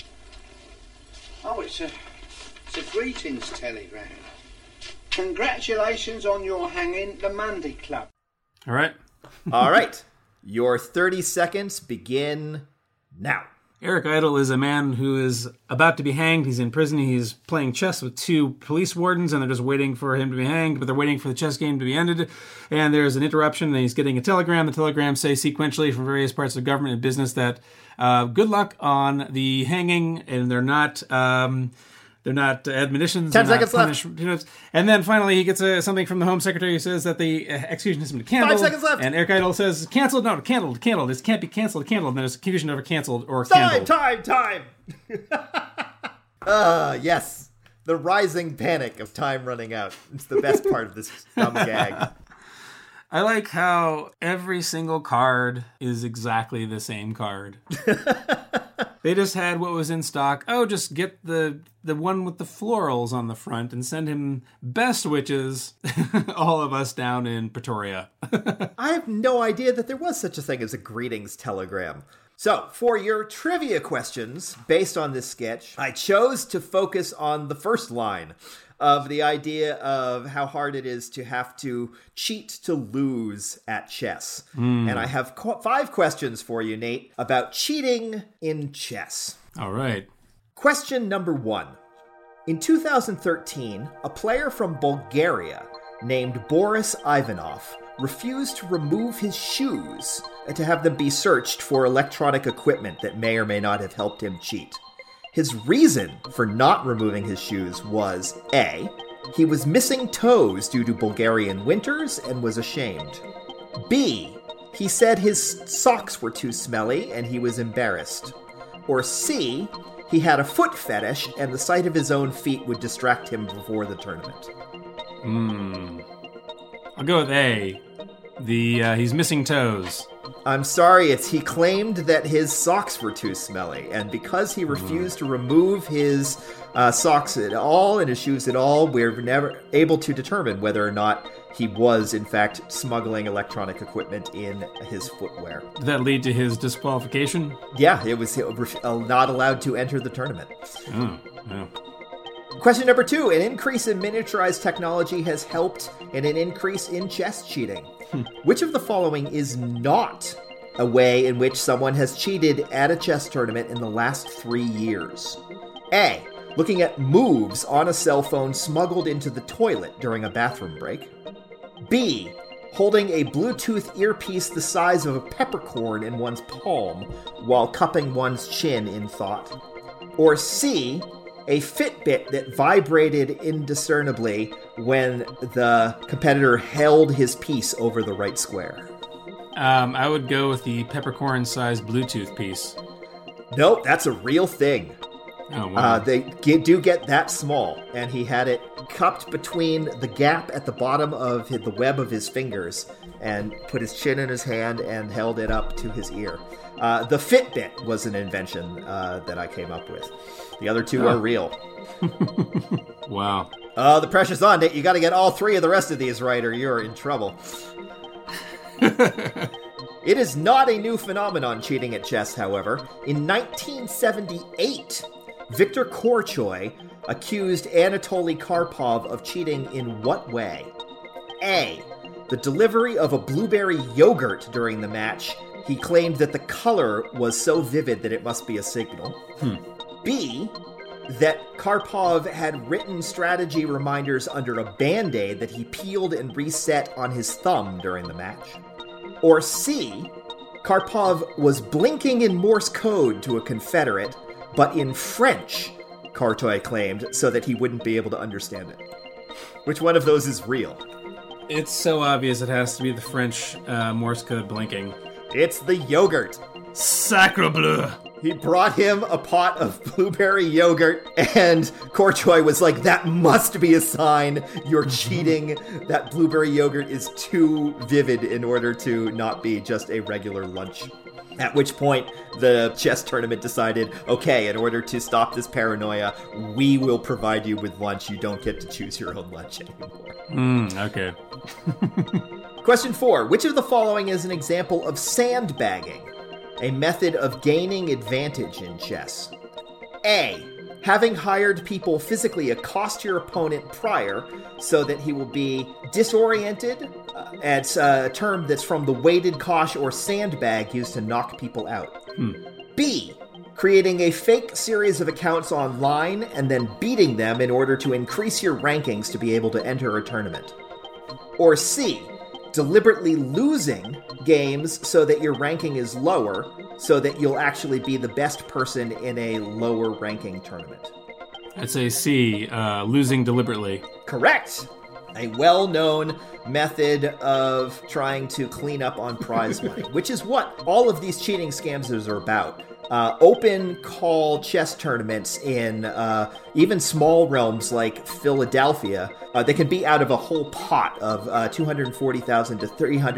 Oh, it's a greetings telegram. Congratulations on your hanging, the Monday Club. All right. All right. Your 30 seconds begin now. Eric Idle is a man who is about to be hanged. He's in prison. He's playing chess with two police wardens, and they're just waiting for him to be hanged, but they're waiting for the chess game to be ended. And there's an interruption, and he's getting a telegram. The telegram says sequentially from various parts of government and business that good luck on the hanging, and they're not admonitions. 10 seconds left. And then finally he gets something from the Home Secretary who says that the execution has been canceled. 5 seconds left. And Eric Idle says, canceled? No, canceled. This can't be canceled, canceled. And then there's confusion over canceled or candled. Time! Yes. The rising panic of time running out. It's the best part of this dumb gag. I like how every single card is exactly the same card. They just had what was in stock. Oh, just get the one with the florals on the front and send him best witches, all of us down in Pretoria. I have no idea that there was such a thing as a greetings telegram. So, for your trivia questions based on this sketch, I chose to focus on the first line of the idea of how hard it is to have to cheat to lose at chess. And I have 5 questions for you, Nate, about cheating in chess. All right. Question number 1. In 2013, a player from Bulgaria named Boris Ivanov refused to remove his shoes and to have them be searched for electronic equipment that may or may not have helped him cheat. His reason for not removing his shoes was A, he was missing toes due to Bulgarian winters and was ashamed. B, he said his socks were too smelly and he was embarrassed. Or C, he had a foot fetish and the sight of his own feet would distract him before the tournament. I'll go with A. He's missing toes. I'm sorry, he claimed that his socks were too smelly, and because he refused to remove his socks at all and his shoes at all, we're never able to determine whether or not he was, in fact, smuggling electronic equipment in his footwear. Did that lead to his disqualification? Yeah, it was not allowed to enter the tournament. Oh. Question number 2. An increase in miniaturized technology has helped in an increase in chess cheating. Which of the following is not a way in which someone has cheated at a chess tournament in the last 3 years? A. Looking at moves on a cell phone smuggled into the toilet during a bathroom break. B. Holding a Bluetooth earpiece the size of a peppercorn in one's palm while cupping one's chin in thought. Or C. A Fitbit that vibrated indiscernibly when the competitor held his piece over the right square. I would go with the peppercorn-sized Bluetooth piece. Nope, that's a real thing. Oh, wow. They do get that small, and he had it cupped between the gap at the bottom of the web of his fingers and put his chin in his hand and held it up to his ear. The Fitbit was an invention that I came up with. The other 2 are real. Wow. The pressure's on, Nate. You got to get all 3 of the rest of these right or you're in trouble. It is not a new phenomenon, cheating at chess, however. In 1978, Viktor Korchnoi accused Anatoly Karpov of cheating in what way? A. The delivery of a blueberry yogurt during the match. He claimed that the color was so vivid that it must be a signal. B. That Karpov had written strategy reminders under a Band-Aid that he peeled and reset on his thumb during the match. Or C. Karpov was blinking in Morse code to a Confederate, but in French, Korchnoi claimed, so that he wouldn't be able to understand it. Which one of those is real? It's so obvious it has to be the French Morse code blinking. It's the yogurt. Sacre bleu. He brought him a pot of blueberry yogurt, and Korchnoi was like, that must be a sign you're cheating. That blueberry yogurt is too vivid in order to not be just a regular lunch. At which point, the chess tournament decided, okay, in order to stop this paranoia, we will provide you with lunch. You don't get to choose your own lunch anymore. Okay. Question 4. Which of the following is an example of sandbagging, a method of gaining advantage in chess? A. Having hired people physically accost your opponent prior so that he will be disoriented. It's a term that's from the weighted kosh or sandbag used to knock people out. B. creating a fake series of accounts online and then beating them in order to increase your rankings to be able to enter a tournament. Or C, deliberately losing games so that your ranking is lower, so that you'll actually be the best person in a lower ranking tournament. I'd say C, losing deliberately. Correct. A well-known method of trying to clean up on prize money, which is what all of these cheating scams are about. Open call chess tournaments in even small realms like Philadelphia, they can be out of a whole pot of $240,000 to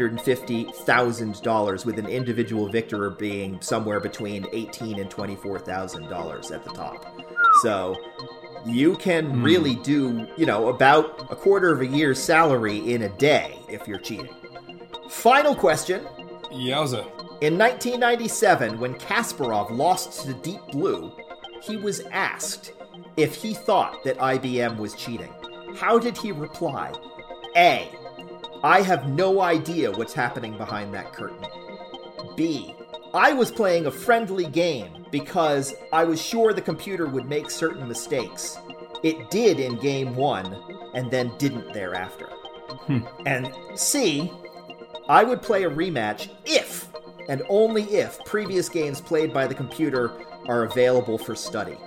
$350,000, with an individual victor being somewhere between $18,000 and $24,000 at the top. So you can really do, about a quarter of a year's salary in a day if you're cheating. Final question. Yowza. In 1997, when Kasparov lost to Deep Blue, he was asked if he thought that IBM was cheating. How did he reply? A, I have no idea what's happening behind that curtain. B, I was playing a friendly game because I was sure the computer would make certain mistakes. It did in game 1, and then didn't thereafter. And C, I would play a rematch if, and only if, previous games played by the computer are available for study.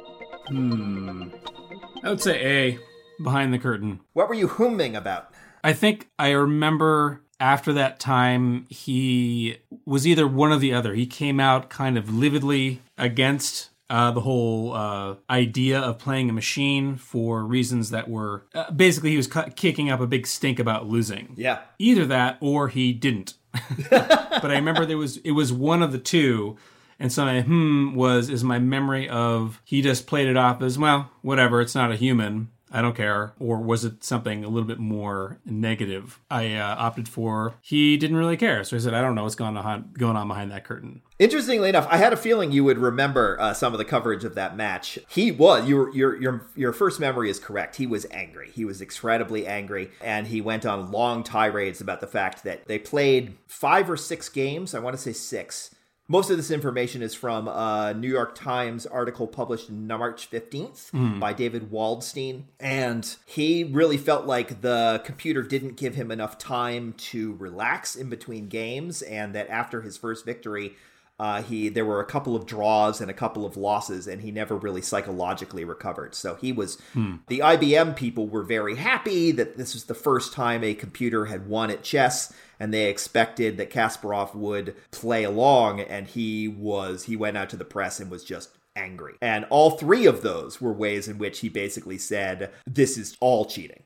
I would say A, behind the curtain. What were you humming about? I think I remember after that time, he was either one or the other. He came out kind of lividly against the whole idea of playing a machine for reasons that were... basically, he was kicking up a big stink about losing. Yeah. Either that, or he didn't. But I remember it was one of the two, and so my is my memory of he just played it off as, well, whatever, it's not a human, I don't care, or was it something a little bit more negative? I opted for he didn't really care, so I said I don't know what's going on behind that curtain. Interestingly enough, I had a feeling you would remember some of the coverage of that match. He was your first memory is correct. He was angry. He was incredibly angry, and he went on long tirades about the fact that they played 5 or 6 games. I want to say 6. Most of this information is from a New York Times article published March 15th by David Waldstein. And he really felt like the computer didn't give him enough time to relax in between games, and that after his first victory, there were a couple of draws and a couple of losses, and he never really psychologically recovered. So he was, the IBM people were very happy that this was the first time a computer had won at chess, and they expected that Kasparov would play along, and he went out to the press and was just angry. And all 3 of those were ways in which he basically said, this is all cheating.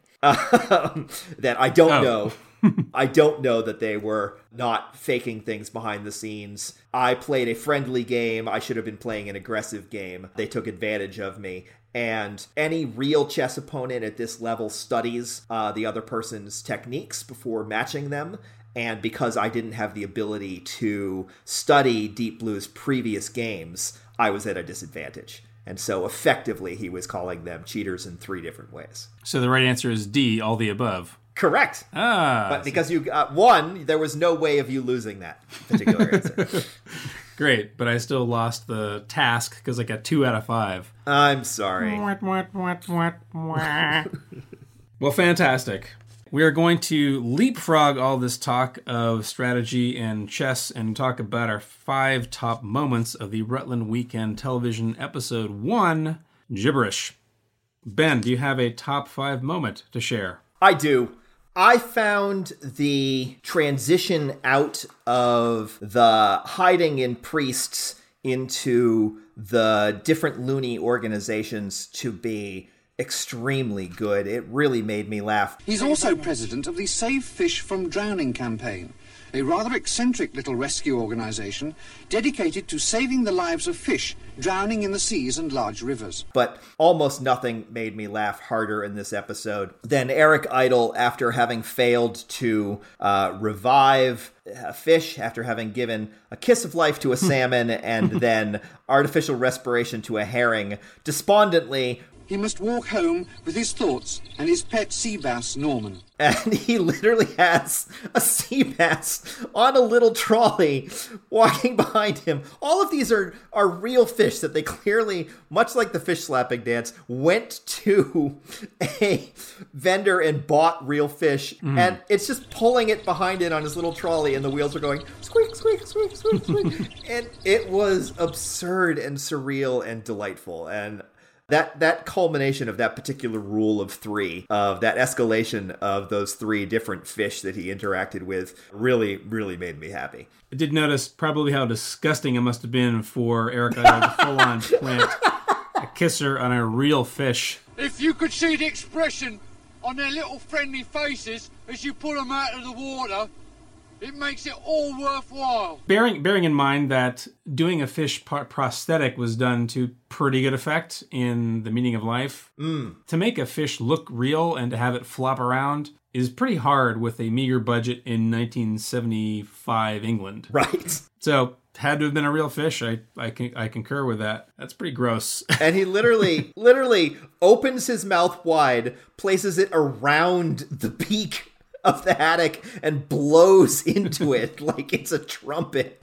That I don't know. I don't know that they were not faking things behind the scenes. I played a friendly game. I should have been playing an aggressive game. They took advantage of me. And any real chess opponent at this level studies the other person's techniques before matching them. And because I didn't have the ability to study Deep Blue's previous games, I was at a disadvantage. And so effectively, he was calling them cheaters in 3 different ways. So the right answer is D, all the above. Correct. But because you got 1, there was no way of you losing that particular answer. Great, but I still lost the task because I got 2 out of 5. I'm sorry. Well, fantastic. We are going to leapfrog all this talk of strategy and chess and talk about our 5 top moments of the Rutland Weekend Television Episode 1, Gibberish. Ben, do you have a top 5 moment to share? I do. I found the transition out of the hiding in priests into the different loony organizations to be extremely good. It really made me laugh. He's also president of the Save Fish from Drowning campaign, a rather eccentric little rescue organisation dedicated to saving the lives of fish drowning in the seas and large rivers. But almost nothing made me laugh harder in this episode than Eric Idle, after having failed to revive a fish, after having given a kiss of life to a salmon and then artificial respiration to a herring, despondently he must walk home with his thoughts and his pet sea bass, Norman. And he literally has a sea bass on a little trolley walking behind him. All of these are real fish that they clearly, much like the fish slapping dance, went to a vendor and bought real fish. And it's just pulling it behind it on his little trolley, and the wheels are going squeak, squeak, squeak, squeak, squeak. And it was absurd and surreal and delightful. And that culmination of that particular rule of three, of that escalation of those three different fish that he interacted with, really, really made me happy. I did notice probably how disgusting it must have been for Eric Idle to full-on plant a kisser on a real fish. If you could see the expression on their little friendly faces as you pull them out of the water, it makes it all worthwhile. Bearing in mind that doing a fish prosthetic was done to pretty good effect in The Meaning of Life, to make a fish look real and to have it flop around is pretty hard with a meager budget in 1975 England. Right. So, had to have been a real fish. I concur with that. That's pretty gross. And he literally opens his mouth wide, places it around the beak of the haddock, and blows into it like it's a trumpet.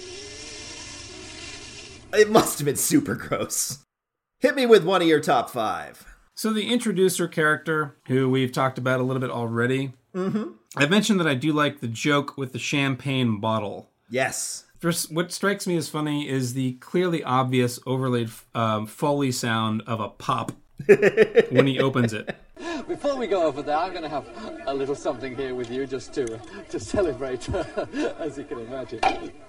It must have been super gross. Hit me with one of your top five. So the introducer character, who we've talked about a little bit already, I've mentioned that I do like the joke with the champagne bottle. Yes. First, what strikes me as funny is the clearly obvious overlaid Foley sound of a pop when he opens it. Before we go over there, I'm going to have a little something here with you just to celebrate, as you can imagine.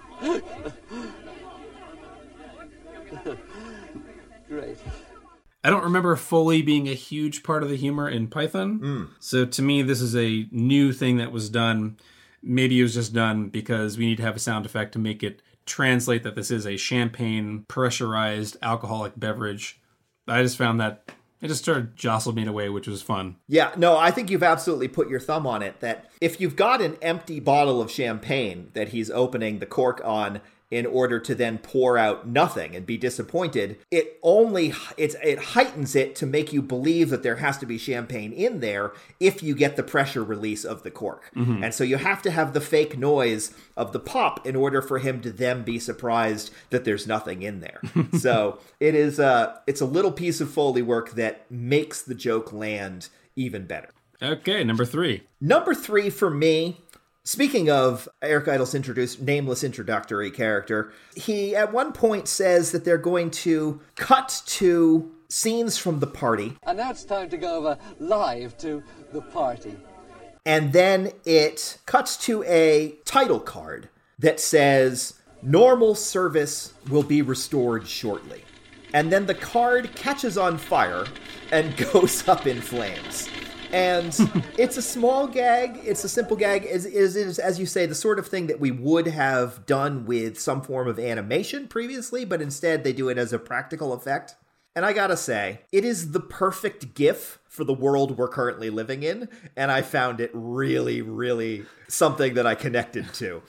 Great. I don't remember Foley being a huge part of the humor in Python. So to me, this is a new thing that was done. Maybe it was just done because we need to have a sound effect to make it translate that this is a champagne pressurized alcoholic beverage. I just found that it just sort of jostled me in a way, which was fun. Yeah, no, I think you've absolutely put your thumb on it, that if you've got an empty bottle of champagne that he's opening the cork on in order to then pour out nothing and be disappointed, it heightens it to make you believe that there has to be champagne in there if you get the pressure release of the cork. And so you have to have the fake noise of the pop in order for him to then be surprised that there's nothing in there. So it's a little piece of Foley work that makes the joke land even better. Okay, number three. Number three for me, speaking of Eric Idle's nameless introductory character, he at one point says that they're going to cut to scenes from the party. And now it's time to go over live to the party. And then it cuts to a title card that says, "Normal service will be restored shortly." And then the card catches on fire and goes up in flames. And it's a small gag. It's a simple gag. Is as you say, the sort of thing that we would have done with some form of animation previously, but instead they do it as a practical effect. And I gotta say, it is the perfect GIF for the world we're currently living in, and I found it really, really something that I connected to.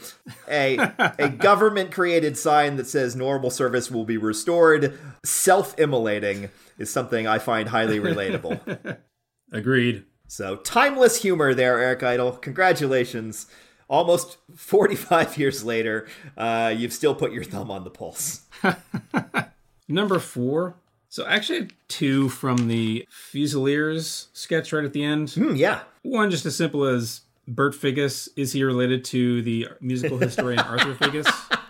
A government-created sign that says normal service will be restored, self-immolating, is something I find highly relatable. Agreed. So, timeless humor there, Eric Idle. Congratulations. Almost 45 years later, you've still put your thumb on the pulse. Number four. So actually two from the Fusiliers sketch right at the end. Yeah. One just as simple as Bert Figgis. Is he related to the musical historian Arthur Figgis?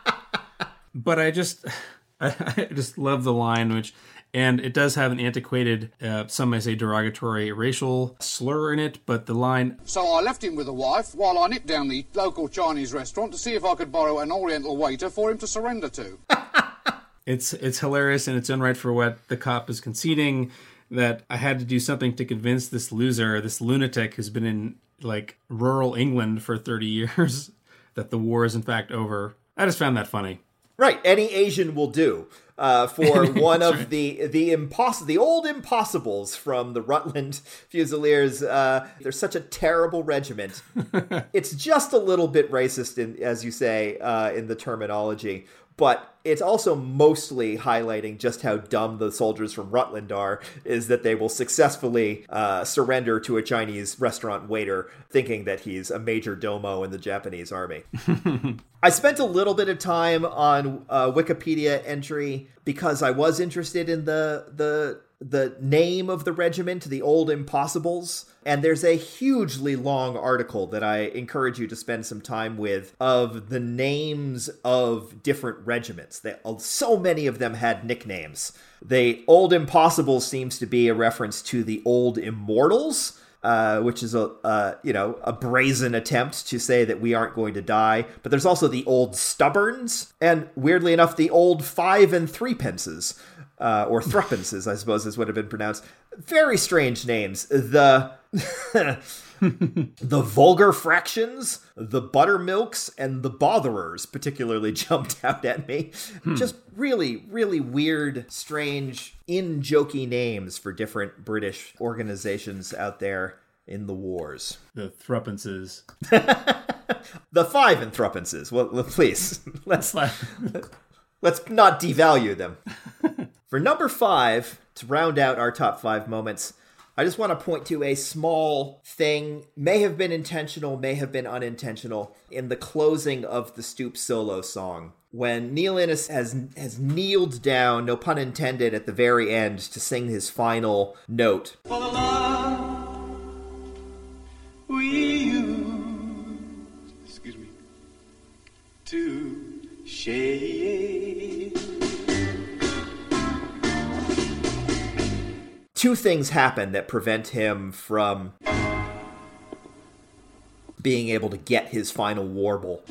But I just love the line, and it does have an antiquated, some may say derogatory racial slur in it, but the line... So I left him with a wife while I nipped down the local Chinese restaurant to see if I could borrow an oriental waiter for him to surrender to. It's hilarious in its own right for what the cop is conceding, that I had to do something to convince this loser, this lunatic who's been in, like, rural England for 30 years, that the war is in fact over. I just found that funny. Right, any Asian will do. For one of the old impossibles from the Rutland Fusiliers. They're such a terrible regiment. It's just a little bit racist, as you say, in the terminology. But it's also mostly highlighting just how dumb the soldiers from Rutland are, is that they will successfully surrender to a Chinese restaurant waiter thinking that he's a major domo in the Japanese army. I spent a little bit of time on a Wikipedia entry because I was interested in the name of the regiment, the Old Impossibles. And there's a hugely long article that I encourage you to spend some time with of the names of different regiments. So many of them had nicknames. The Old Impossibles seems to be a reference to the Old Immortals, which is a brazen attempt to say that we aren't going to die. But there's also the Old Stubborns, and weirdly enough, the Old 5 and 3 pences. Or threepences, I suppose is what have been pronounced. Very strange names. The vulgar fractions, the buttermilks, and the botherers particularly jumped out at me. Just really, really weird, strange, in-jokey names for different British organizations out there in the wars. The threepences. The 5 and threepences. Well, please, let's not devalue them. For number 5, to round out our top 5 moments, I just want to point to a small thing, may have been intentional, may have been unintentional, in the closing of the Stoop solo song. When Neil Innes has kneeled down, no pun intended, at the very end to sing his final note. For the love we used, to shade. Two things happen that prevent him from being able to get his final warble.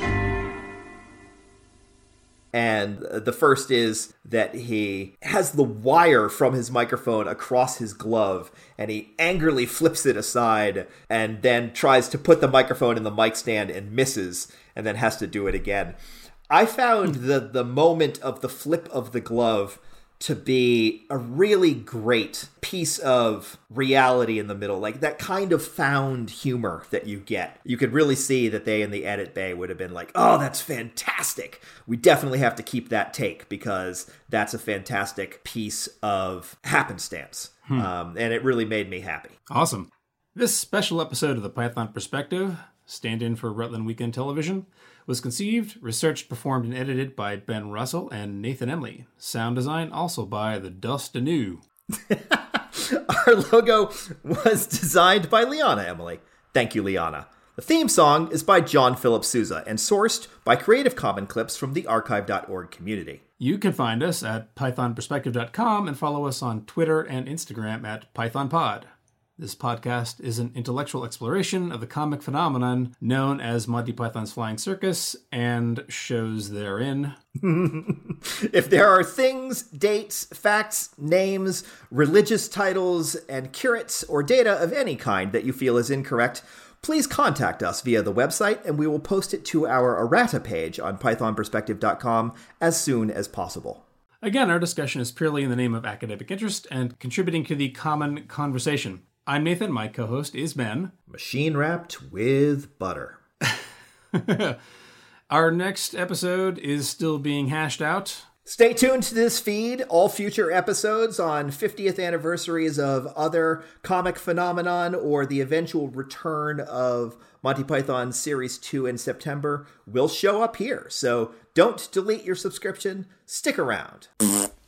And the first is that he has the wire from his microphone across his glove, and he angrily flips it aside and then tries to put the microphone in the mic stand and misses, and then has to do it again. I found the moment of the flip of the glove to be a really great piece of reality in the middle, like that kind of found humor that you get. You could really see that they in the edit bay would have been like, oh, that's fantastic. We definitely have to keep that take because that's a fantastic piece of happenstance. And it really made me happy. Awesome. This special episode of the Python Perspective, stand-in for Rutland Weekend Television, was conceived, researched, performed, and edited by Ben Russell and Nathan Emley. Sound design also by The Dust Anew. Our logo was designed by Liana Emily. Thank you, Liana. The theme song is by John Philip Sousa and sourced by Creative Commons clips from the archive.org community. You can find us at pythonperspective.com and follow us on Twitter and Instagram at PythonPod. This podcast is an intellectual exploration of the comic phenomenon known as Monty Python's Flying Circus and shows therein. If there are things, dates, facts, names, religious titles, and curates or data of any kind that you feel is incorrect, please contact us via the website and we will post it to our errata page on pythonperspective.com as soon as possible. Again, our discussion is purely in the name of academic interest and contributing to the common conversation. I'm Nathan, my co-host is Ben. Machine wrapped with butter. Our next episode is still being hashed out. Stay tuned to this feed. All future episodes on 50th anniversaries of other comic phenomenon or the eventual return of Monty Python Series 2 in September will show up here. So don't delete your subscription. Stick around.